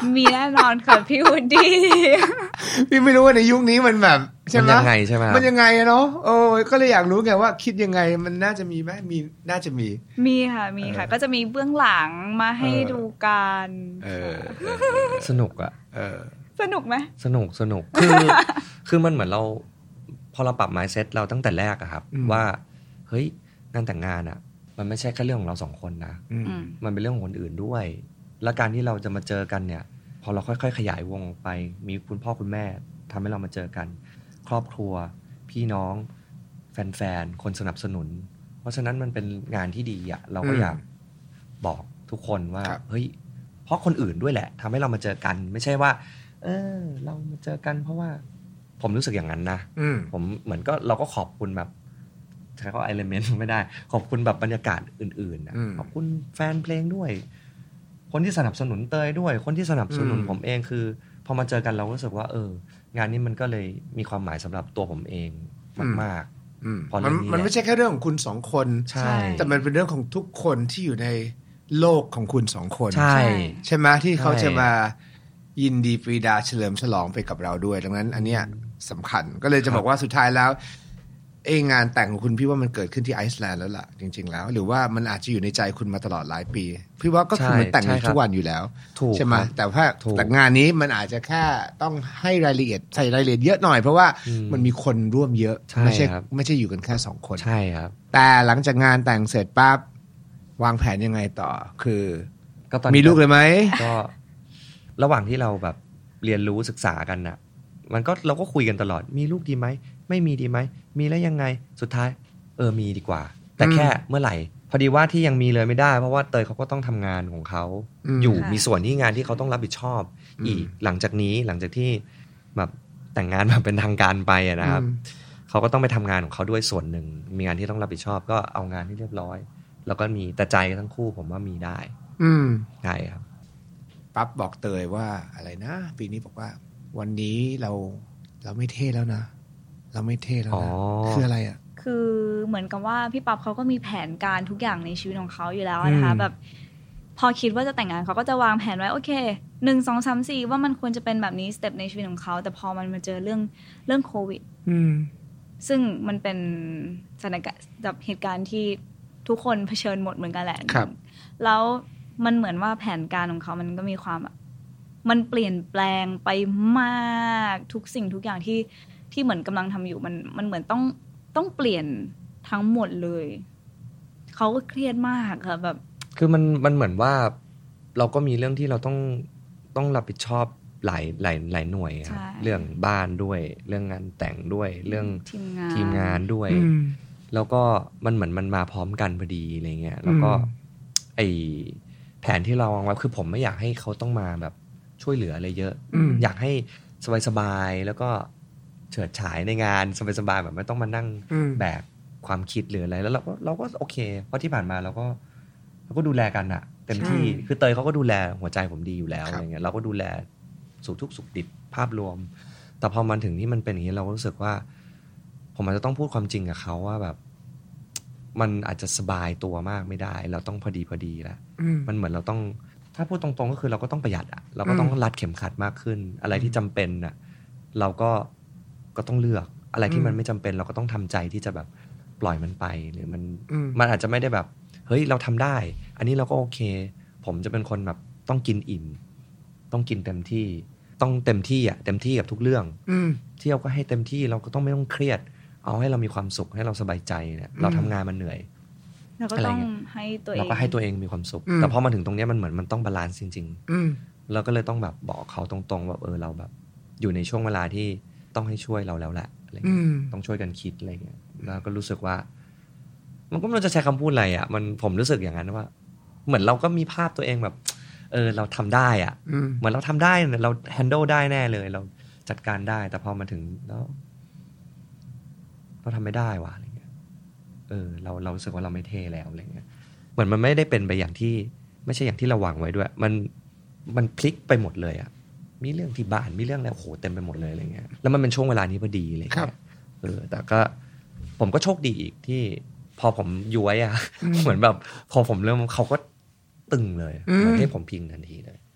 มีแน่นอนค่ะพี่วูดดี้
พี่ไม่รู้ว่าในยุคนี้มันแบบใช่
มัน
ไหม
ยังไงใช่ไหมครับ
มันยังไงอะเนาะโอ้ก็เลยอยากรู้ไงว่าคิดยังไงมันน่าจะมีไหมมีน่าจะมี
มีค่ะมีค่ะ
เออ
ก็จะมีเบื้องหลังมาให้
เออ
ดูกัน
เออเออ
สนุกอะ
เออ
สนุกไหม
สนุกสนุกคือคือมันเหมือนเราพอเราปรับ mindset เราตั้งแต่แรกอะครับ
อืม
ว่าเฮ้ยงานแต่งงานอะมันไม่ใช่แค่เรื่องของเราสองคนนะ
อืม
อืม
มันเป็นเรื่องของคนอื่นด้วย และการที่เราจะมาเจอกันเนี่ย พอเราค่อยๆขยายวงออกไป มีคุณพ่อคุณแม่ทำให้เรามาเจอกัน ครอบครัว พี่น้อง แฟนๆ คนสนับสนุน เพราะฉะนั้นมันเป็นงานที่ดีอะเราก็
อืม
อยากบอกทุกคนว่า
ครับ
เฮ้ย เพราะคนอื่นด้วยแหละทำให้เรามาเจอกัน ไม่ใช่ว่า เออ เรามาเจอกัน เพราะว่าผมรู้สึกอย่างนั้นนะ
อืม
ผมเหมือนก็เราก็ขอบคุณแบบใช้คำว่า element ไม่ได้ ขอบคุณแบบบรรยากาศอื่นๆนะ
อืม
ขอบคุณแฟนเพลงด้วย คนที่สนับสนุนเตยด้วย คนที่สนับสนุน
อืม
ผมเองคือพอมาเจอกันเรารู้สึกว่า เออ งานนี้มันก็เลยมีความหมายสำหรับตัวผมเองมาก
อืม
พอเรื่
มัน
องนี้
มัน
แหละ
ไม่ใช่แค่เรื่องของคุณสองคน
ๆ ใช่
แต่มันเป็นเรื่องของทุกคนที่อยู่ในโลกของคุณสองคน
ใช่
ใช่ไหมที่เขา
ใช่
จะมายินดีปรีดาเฉลิมฉลองไปกับเราด้วย ดังนั้น อันเนี้ยสำคัญก็เลยจะบอกว่าสุดท้ายแล้วเอ้งานแต่งของคุณพี่ว่ามันเกิดขึ้นที่ไอซ์แลนด์แล้วล่ะจริง ๆ แล้ว หรือว่ามันอาจจะอยู่ในใจคุณมาตลอดหลายปี พี่ว่าก็คือ
ใช่
มันแต่งอยู่
ใช่ครับ
ทุกวันอยู่แล้ว
ถูก
ใช่ไหม
ครับ
แต่ว่า
ถูก
แต่งานนี้มันอาจจะแค่ต้องให้รายละเอียดใส่รายละเอียดเยอะหน่อยเพราะว่า
อืม
มันมีคนร่วมเยอะ
ใช่
ไม่ใช่
ครับ
ไม่ใช่อยู่กันแค่สองคน
ใช่ครับ
แต่หลังจากงานแต่งเสร็จปั๊บวางแผนยังไงต่อ คือ
ก็ตอน
มีลูกเลยไหม
ก็ระหว่างที่เราแบบเรียนรู้ศึกษากันน่ะ มันก็เราก็คุยกันตลอด มีลูกดีไหมไม่มีดีไหมมีแล้วยังไงสุดท้าย เออมีดีกว่า แต่แค่เมื่อไหร่ พอดีว่าที่ยังมีเลยไม่ได้ เพราะว่าเตยเขาก็ต้องทำงานของเขา
อืม
อยู่
ค่ะ
มีส่วนที่งานที่เขาต้องรับผิดชอบ
อืม
อีกหลังจากนี้หลังจากที่แบบแต่งงานแบบเป็นทางการไปอะนะครับ
อืม
เขาก็ต้องไปทำงานของเขาด้วยส่วนหนึ่ง มีงานที่ต้องรับผิดชอบ ก็เอางานที่เรียบร้อย แล้วก็มีแต่ใจทั้งคู่ผมว่ามีได้
อืม
ใช่ครับ
ปั๊บบอกเตยว่าอะไรนะ ปีนี้บอกว่า วันนี้เราเราไม่เท่แล้วนะ เราไม่เท่แล้ว
อ๋อ
นะคืออะไรอ่ะ
คือเหมือนกับว่าพี่ปั๊บเขาก็มีแผนการทุกอย่างในชีวิตของเขาอยู่แล้วนะคะ
อืม
แบบพอคิดว่าจะแต่งงานเขาก็จะวางแผนไว้โอเคหนึ่งสองสามสี่ว่ามันควรจะเป็นแบบนี้สเต็ปในชีวิตของเขาแต่พอมันมาเจอเรื่องเรื่องโควิด
อืม
ซึ่งมันเป็นสถานการณ์แบบเหตุการณ์ที่ทุกคนเผชิญหมดเหมือนกันแหละ
ครับ
แล้วมันเหมือนว่าแผนการของเขามันก็มีความแบบมันเปลี่ยนแปลงไปมากทุกสิ่งทุกอย่างที่ที่เหมือนกำลังทำอยู่มันมันเหมือนต้องต้องเปลี่ยนทั้งหมดเลยเขาก็เครียดมากค่ะแบบ
คือมันมันเหมือนว่าเราก็มีเรื่องที่เราต้องต้องรับผิดชอบหลายหลายหลายหน่วยครับ
ใช่
เรื่องบ้านด้วย เรื่องงานแต่งด้วย เรื่อง
ทีมงาน
ทีมงานด้วย
อืม
แล้วก็มันเหมือนมันมาพร้อมกันพอดีอะไรเงี้ยแล้วก็
อืม
ไอแผนที่เราวางไว้คือผมไม่อยากให้เขาต้องมาแบบช่วยเหลืออะไรเยอะ
อืม
อยากให้สบายๆแล้วก็เฉิดฉายในงานสบายๆแบบไม่ต้องมานั่ง
อืม
แบกความคิดหรืออะไรแล้วเราก็เราก็โอเค เพราะที่ผ่านมาเราก็เราก็ดูแลกันอะเต็มที่คือเตยเขาก็ดูแลหัวใจผมดีอยู่แล้ว
ครับ
อะไรเงี้ยเราก็ดูแลสุขทุกข์สุขดิบภาพรวม แต่พอมันถึงที่มันเป็นอย่างนี้เราก็รู้สึกว่า ผมอาจจะต้องพูดความจริงกับเขาว่าแบบ มันอาจจะสบายตัวมากไม่ได้ เราต้องพอดีพอดีแล้ว
อืม
มันเหมือนเราต้อง ถ้าพูดตรงๆก็คือเราก็ต้องประหยัดอะเราก็ต้อง
อืม
รัดเข็มขัดมากขึ้น อะไรที่จำเป็นอะเราก็ก็ต้องเลือก อะไรที่มันไม่จำเป็น เราก็ต้องทำใจที่จะแบบปล่อยมันไปหรือมัน
อืม
มันอาจจะไม่ได้แบบ เฮ้ยเราทำได้ อันนี้เราก็โอเค ผมจะเป็นคนแบบต้องกินอิ่ม ต้องกินเต็มที่ ต้องเต็มที่อะเต็มที่กับทุกเรื่อง
อืม
เที่ยวก็ให้เต็มที่เราก็ต้องไม่ต้องเครียด เอาให้เรามีความสุขให้เราสบายใจเนี่ยเราทำงานมันเหนื่อย
เราก็
อะไร
ต้อง
เงี้ย
ให้ตัวเอง
เราก็ให้ตัวเองมีความสุข
อืม
แต่พอมาถึงตรงเนี้ยมันเหมือนมันต้องบาลานซ์จริง
อืม
ๆ เราก็เลยต้องแบบบอกเขาตรงๆแบบเออเราแบบ อยู่ในช่วงเวลาที่ต้องให้ช่วยเราแล้วแหละอะไร
อื
เงี้ย
ม
ต้องช่วยกันคิดอะไรเงี้ยแล้วก็รู้สึกว่า มันก็ไม่รู้จะใช้คำพูดอะไรอ่ะมันผมรู้สึกอย่างนั้นว่า เหมือนเราก็มีภาพตัวเองแบบ เออ เราทำได้อ่ะ
อืม
เหมือนเราทำได้เนี่ยเรา handle ได้แน่เลย เราจัดการได้ แต่พอมาถึงแล้วเราทำไม่ได้ว่ะอะไรเงี้ยเออ เราเรารู้สึกว่าเราไม่เท่แล้วอะไรเงี้ยเหมือนมันไม่ได้เป็นไปอย่างที่ ไม่ใช่อย่างที่เราหวังไว้ด้วย มันมันพลิกไปหมดเลยอ่ะมีเรื่องที่บ้านมีเรื่องอะไรโอ้โหเต็มไปหมดเลยอะไรเงี้ยแล้วมันเป็นช่วงเวลานี้พอดีอะไร
ครั
เงี้
บ
ยเออ แต่ก็ผมก็โชคดีอีกที่ พอผมย้วยอ่ะ
อืม
เหมือนแบบ พอผมเริ่มเขาก็ตึงเลย
อืม
เหมือนให้ผมพิงทันทีเลย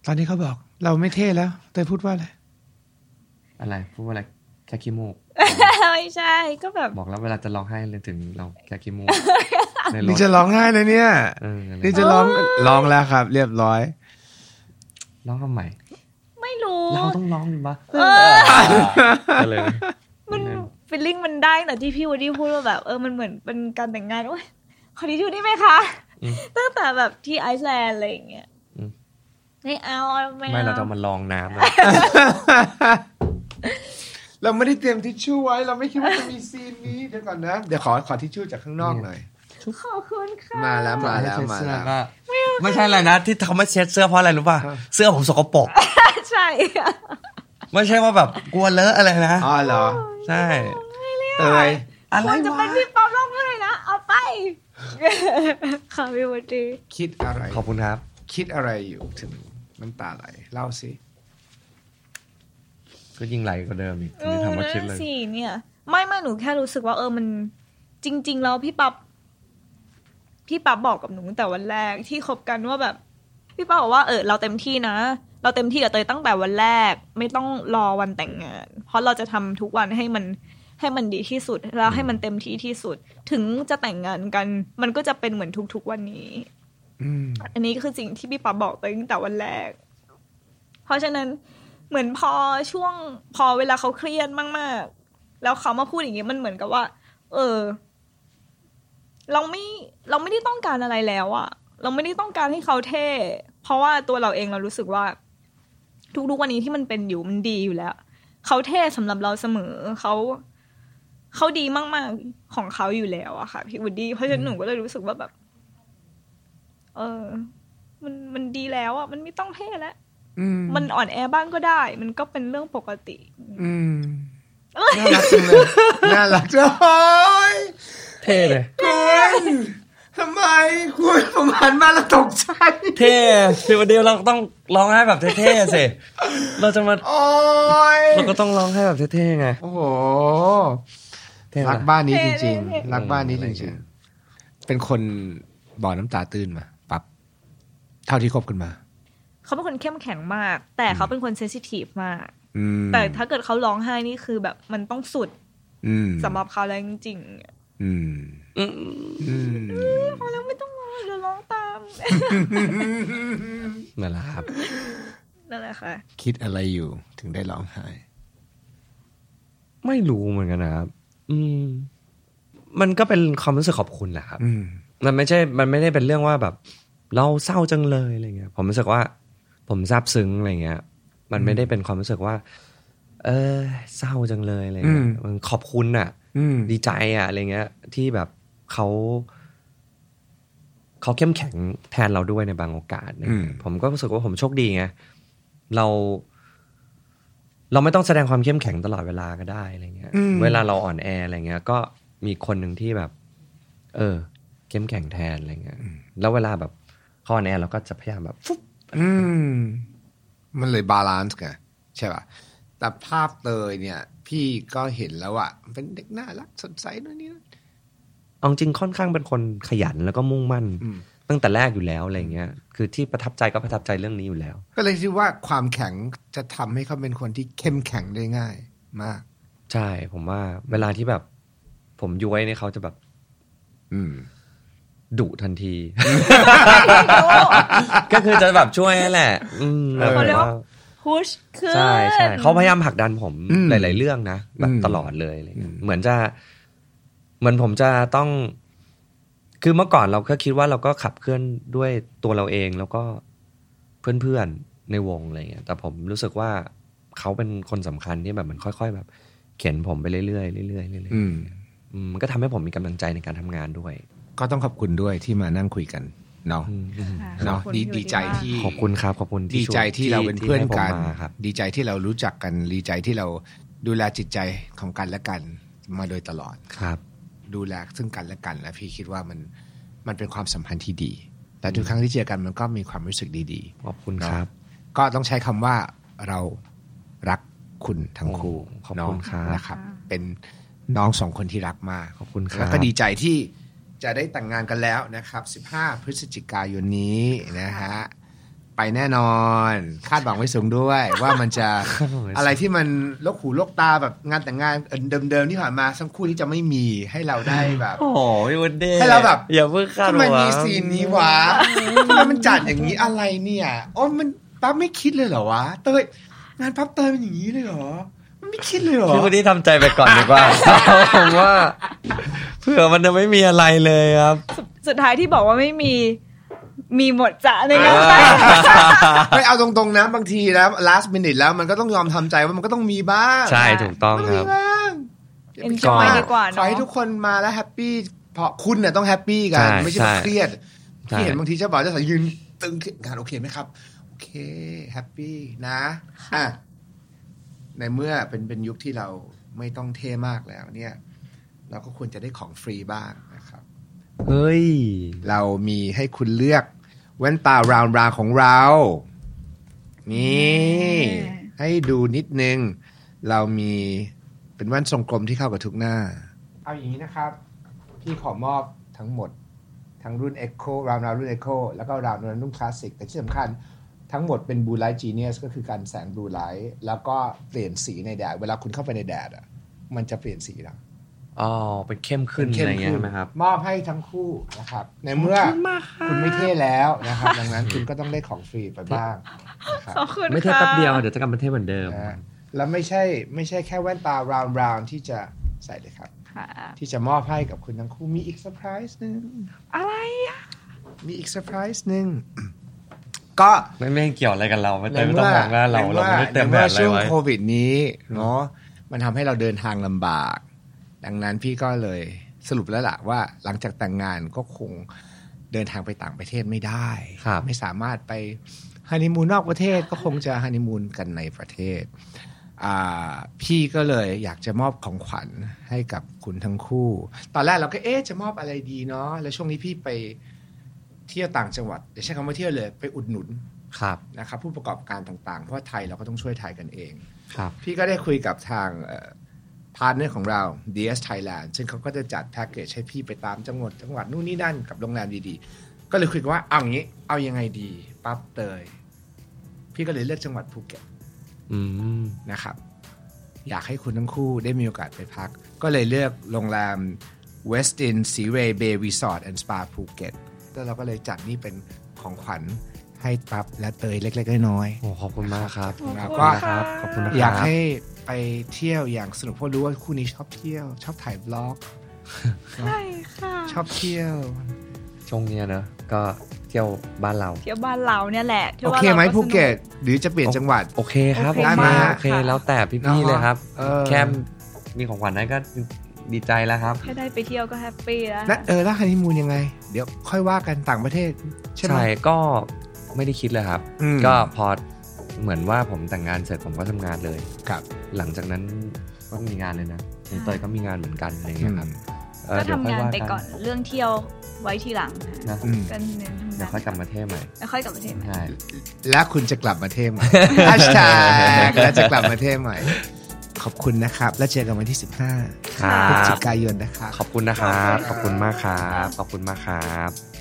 ตอนนี้เขาบอกเราไม่เท่แล้วเตยพูดว่าอะไร
อะไรพูดว่าอะไรแค่ขี้มูก
ไม่ใช่ก็แบบ
บอกแล้วเวลาจะร้องไห้เลยถึงเราแค่ขี้มูก
นี่จะร้องไห้เลยเนี่ยนี่จะร้องร้องแล้วครับ เรียบร้อย
ร้องทำไม
ไม่รู้
เราต้องร้องดิปะอะไร
มันฟีลลิ่งมันได้แต่ที่พี่วูดดี้พูดว่าแบบเออมันเหมือนเป็นการแต่งงานโอ้ยขอดีชูนี่ไหมคะตั้งแต่แบบที่ไอซ์แลนด์อะไรอย่างเงี้ยไม่เอาไม่
ไม่เราจะมาลองน้ำเลย
เราไม่ได้เตรียมทิชชู่ไว้เราไม่คิดว่าจะมีซีนนี้เดี๋ยวก่อนนะเดี๋ยวขอขอทิชชู่จากข้างนอกหน่อย
ขอบคุณค่ะ
มาแล้วมาแล้วมาแล้ว
ไม่ใช่อะไรนะที่เขาไม่เช็ดเสื้อเพราะอะไรรู้ป่ะเสื้อผมสกปรก
ใช่
ไม่ใช่ว่าแบบกลัวเลอะอะไรนะ
อ๋อเหรอ
ใช่
เตย
อะไรจะเป็นพี่ป๊อปร้องไห้นะเอาไปค่ะพี่วูดดี้
คิดอะไร
ขอบคุณครับ
คิดอะไรอยู่ถึงน้ำตาไหลเล่าสิ
ก็ยิ่งไหลกว่าเดิมอีกที่ทำมาคิดเลย
สิเนี่ยไม่ไม่หนูแค่รู้สึกว่าเออมันจริงๆแล้วพี่ปั๊บพี่ปั๊บบอกกับหนูแต่วันแรกที่คบกันว่าแบบพี่ปั๊บบอกว่าเออเราเต็มที่นะเราเต็มที่กับเตยตั้งแต่วันแรกไม่ต้องรอวันแต่งงานเพราะเราจะทำทุกวันให้มันให้มันดีที่สุดแล้วให้มันเต็มที่ที่สุดถึงจะแต่งงานกันมันก็จะเป็นเหมือนทุกๆวันนี้อันนี้คือสิ่งที่พี่ปั๊บบอกเตยตั้งแต่วันแรกเพราะฉะนั้นเหมือนพอช่วงพอเวลาเขาเครียดมากๆแล้วเขามาพูดอย่างนี้มันเหมือนกับว่าเออเราไม่เราไม่ได้ต้องการอะไรแล้วอะเราไม่ได้ต้องการให้เขาเท่เพราะว่าตัวเราเองเรารู้สึกว่าทุกๆวันนี้ที่มันเป็นอยู่มันดีอยู่แล้วเขาเท่สำหรับเราเสมอเขาเขาดีมากๆของเขาอยู่แล้วอะค่ะพี่วูดดี้เพราะฉะนั้นหนูก็เลยรู้สึกว่าแบบเออมันมันดีแล้วอะมันไม่ต้องเท่แล้วมันอ่อนแอบ้างก็ได้มันก็เป็นเรื่องปกติ
อืมน่ารักจังเลยน่ารักจังเลย
เท่เลย
คุณทำไมคุณผมหันมาแล้วตกใจ
เท่พี่วันเดียวเราต้องร้องไห้แบบเท่ๆสิเราจะมา
โอ๊ย
เราก็ต้องร้องไห้แบบเท่ๆไง
โอ้โหรักบ้านนี้จริงๆรักบ้านนี้จริงๆเป็นคนบ่อน้ำตาตื้นมาปั๊บเท่าที่คบกันมา
เขาเป็นคนเข้มแข็งมากแต่เขาเป็นคนเซนซิทีฟมากแต่ถ้าเกิดเขาร้องไห้นี่คือแบบมันต้องสุดสำหรับเขาแล้วจริงๆอืมอืมพอแล้วไม่ต้องร้องเดี๋ยวร้องตาม
นั่นแหละครับ
นั่นแหละค่ะ
คิดอะไรอยู่ถึงได้ร้องไห้
ไม่รู้เหมือนกันนะครับอืมมันก็เป็นความรู้สึกขอบคุณแหละครับมันไม่ใช่มันไม่ได้เป็นเรื่องว่าแบบเราเศร้าจังเลยอะไรเงี้ยผมรู้สึกว่าผมซาบซึ้งอะไรเงี้ยมันไม่ได้เป็นความรู้สึกว่าเออเศร้าจังเลยอะไรเงี้ยมันขอบคุณอ่ะดีใจอ่ะอะไรเงี้ยที่แบบเขาเขาเข้มแข็งแทนเราด้วยในบางโอกาสเนี่ยผมก็รู้สึกว่าผมโชคดีไงเราเราไม่ต้องแสดงความเข้มแข็งตลอดเวลาก็ได้อะไรเงี้ยเวลาเราอ่อนแออะไรเงี้ยก็มีคนหนึ่งที่แบบเออเข้มแข็งแทนอะไรเงี้ยแล้วเวลาแบบเขาอ่อนแอเราก็จะพยายามแบบฟุ๊บ
อืมมันเลยบาลานซ์ไงใช่ป่ะแต่ภาพเตยเนี่ยพี่ก็เห็นแล้วอะเป็นเด็กน่ารักสดใสนู่นนี่นั่น
เอาจริงค่อนข้างเป็นคนขยันแล้วก็มุ่งมั่นตั้งแต่แรกอยู่แล้วอะไรเงี้ยคือที่ประทับใจก็ประทับใจเรื่องนี้อยู่แล้ว
ก็เลยคิดว่าความแข็งจะทำให้เขาเป็นคนที่เข้มแข็งได้ง่ายมาก
ใช่ผมว่าเวลาที่แบบผมย้วยเนี่ยเขาจะแบบอืมดุทันที ก็คือจะแบบช่วยแหละอืม
เขาเรียกว่าพุชขึ้น
ใช่ใช่เขาพยายามผลักดันผมหลายๆเรื่องนะแบบตลอดเลยอะไรเงี้ยเหมือนจะเหมือนผมจะต้องคือเมื่อก่อนเราก็คิดว่าเราก็ขับเคลื่อนด้วยตัวเราเองแล้วก็เพื่อนๆในวงอะไรเงี้ยแต่ผมรู้สึกว่าเขาเป็นคนสำคัญที่แบบมันค่อยๆแบบเข็นผมไปเรื่อยๆเรื่อยๆเรื่อยๆมันก็ทำให้ผมมีกำลังใจในการทำงานด้วย
ก็ต้องขอบคุณด้วยที่มานั่งคุยกันเนาะเนาะดีดีใจที่
ขอบคุณครับขอบคุณ
ดีใจที่เราเป็นเพื่อนกันดีใจที่เรารู้จักกันดีใจที่เราดูแลจิตใจของกันและกันมาโดยตลอด
ครับ
ดูแลซึ่งกันและกันและพี่คิดว่ามันมันเป็นความสัมพันธ์ที่ดีแต่ทุกครั้งที่เจอกันมันก็มีความรู้สึกดี
ๆขอบคุณครับ
ก็ต้องใช้คำว่าเรารักคุณทั้งคู่
ขอบคุณครับ
นะครับเป็นน้องสองคนที่รักมาก
ขอบคุณครับ
แล้วก็ดีใจที่จะได้แต่งงานกันแล้วนะครับสิบห้าพฤศจิกายนนี้นะฮะไปแน่นอนคาดหวังไว้สูงด้วยว่ามันจะอะไรที่มันลกหูลกตาแบบงานแต่งงานเดิมๆที่ผ่านมาสักคู่ที่จะไม่มีให้เราได้แบบ
โอ้ยวันเดย์
ให้เราแบบ
อย่าเพิ่งคาดหวัง
ทำไมมีซีนนี้วะทำไมมันจัดอย่างนี้อะไรเนี่ยอ๋อมันปั๊บไม่คิดเลยเหรอวะเต้ยงานปั๊บเต้ยเป็นอย่างนี้เลยเหรอมันไม่คิดเลยเหรอ
พี่คนนี้ทำใจไปก่อนดีกว่าผมว่าเผื่อมันจะไม่มีอะไรเลยครับ
สุดท้ายที่บอกว่าไม่มีมีหมดจ้ะในงาน
ไม่เอาตรงๆนะบางทีแล้ว last minute แล้วมันก็ต้องยอมทำใจว่ามันก็ต้องมีบ้าง
ใช่ถูกต้องครับ
enjoy ดีกว่าเนาะ
ขอให้ทุกคนมาแล้วแฮปปี้เพราะคุณเนี่ยต้องแฮปปี้กันไม่ใช่เครียดที่เห็นบางทีเจ้าบ่าวเจ้าสาวยืนตึงงานโอเคไหมครับโอเคแฮปปี้นะอ่ะในเมื่อเป็นเป็นยุคที่เราไม่ต้องเท่มากแล้วเนี่ยเราก็ควรจะได้ของฟรีบ้างนะครับ
เฮ้ย
เรามีให้คุณเลือกแว่นตาราวราวของเรานี่ให้ดูนิดนึงเรามีเป็นแว่นทรงกลมที่เข้ากับทุกหน้าเอาอย่างนี้นะครับพี่ขอมอบทั้งหมดทั้งรุ่น Echo ราวราวรุ่น Echo แล้วก็ราวราวรุ่นคลาสสิกแต่ที่สำคัญทั้งหมดเป็น Blue Light Genius ก็คือการแสง Blue Light แล้วก็เปลี่ยนสีในแดดเวลาคุณเข้าไปในแดดอ่ะมันจะเปลี่ยนสีแล้ว
อ๋อเป็นเข้มขึ้นอะไรเงี้ยใช่ไหมครับ
มอบให้ทั้งคู่นะครับในเมื่อคุณไม่เท่แล้วนะครับดังนั้นคุณก็ต้องได้ของฟรีไปบ้างนะครับ
ไม่เท่แป๊บเดียวเดี๋ยวจะกลับมาเท่เหมือนเดิม
แล้วไม่ใช่ไม่ใช่แค่แว่นตาราวราวที่จะใส่เลยครับที่จะมอบให้กับคุณทั้งคู่มีอีกเซอร์ไพรส์นึง
อะไรอ่ะ
มีอีกเซอร์ไพรส์นึงก็
ไม่ไม่เกี่ยวอะไรกันเราไม่ต้องมองว่าเราเราไม่ได้เต็มแบบอะไรไว้
ช่วงโควิดนี้เนาะมันทำให้เราเดินทางลำบากดังนั้นพี่ก็เลยสรุปแล้วล่ะว่าหลังจากแต่งงานก็คงเดินทางไปต่างประเทศไม่ได้ไม่สามารถไปฮันนีมูนนอกประเทศก็คงจะฮันนีมูนกันในประเทศพี่ก็เลยอยากจะมอบของขวัญให้กับคุณทั้งคู่ตอนแรกเราก็เอ๊ะจะมอบอะไรดีเนาะแล้วช่วงนี้พี่ไปเที่ยวต่างจังหวัดอย่าใช้คำว่าเที่ยวเลยไปอุดหนุนนะครับผู้ประกอบการต่างๆเพราะว่าไทยเราก็ต้องช่วยไทยกันเองพี่ก็ได้คุยกับทางพาร์ทเนอร์ของเรา ดี เอส Thailand ซึ่งเขาก็จะจัดแพ็กเกจให้พี่ไปตามจังหวัดจังหวัดนู่นนี่นั่นกับโรงแรมดีๆก็เลยคุยกันว่าเอางี้เอายังไงดีปั๊บเตยพี่ก็เลยเลือกจังหวัดภูเก็ตนะครับอยากให้คุณทั้งคู่ได้มีโอกาสไปพักก็เลยเลือกโรงแรม Westin Sea Ray Bay Resort and Spa ภูเก็ตแล้วเราก็เลยจัดนี่เป็นของขวัญให้ปั๊บและเตยเล็กๆน้อย
ๆโอ้ขอบคุณมากครับ
ก็ขอบคุณนะครับอยากให้ไปเที่ยวอย่างสนุกเพราะรู้ว่าคู่นี้ชอบเที่ยวชอบถ่ายบล็อก
ใช่ค่ะ
ชอบเที่ยว
ช่วงนี้นะก็เที่ยวบ้านเรา
เที่ยวบ้านเราเนี่ยแหละ
โอเคไหมภูเก็ตหรือจะเปลี่ยนจังหวัด
โอเคครับได้ไหมโอเคแล้วแต่พี่ๆเลยครับแค่มีของขวัญนั้นก็ดีใจแล้วครับ
แค่ได้ไปเที่ยวก็แฮปปี้แล้ว
เออแล้วฮันนีมูนยังไงเดี๋ยวค่อยว่ากันต่างประเทศใช่ไหม
ใช่ก็ไม่ได้คิดเลยครับก็พอเหมือนว่าผมแต่งงานเสร็จผมก็ทำงานเลย
ครับ
หลังจากนั้นก็มีงานเลยนะเตยก็มีงานเหมือนกันอะไรเงี้ยครับ
ก็ทำงานไปก่อนเรื่องเที่ยวไว้ทีหลังนะ
กันเน้นเดี๋ยวค่อยกลับมาเที่ยวใหม่
แล้วค่อยกลับมาเที่ยวใหม่
แล้วคุณจะกลับมาเที่ยวใหม่แฮชแท็กแล้วจะกลับมาเที่ยวใหม่ขอบคุณนะครับแล้วเจอกันวันที่สิบห้าพฤศจิกายนนะครับ
ขอบคุณนะครับขอบคุณมากครับขอบคุณมากครับ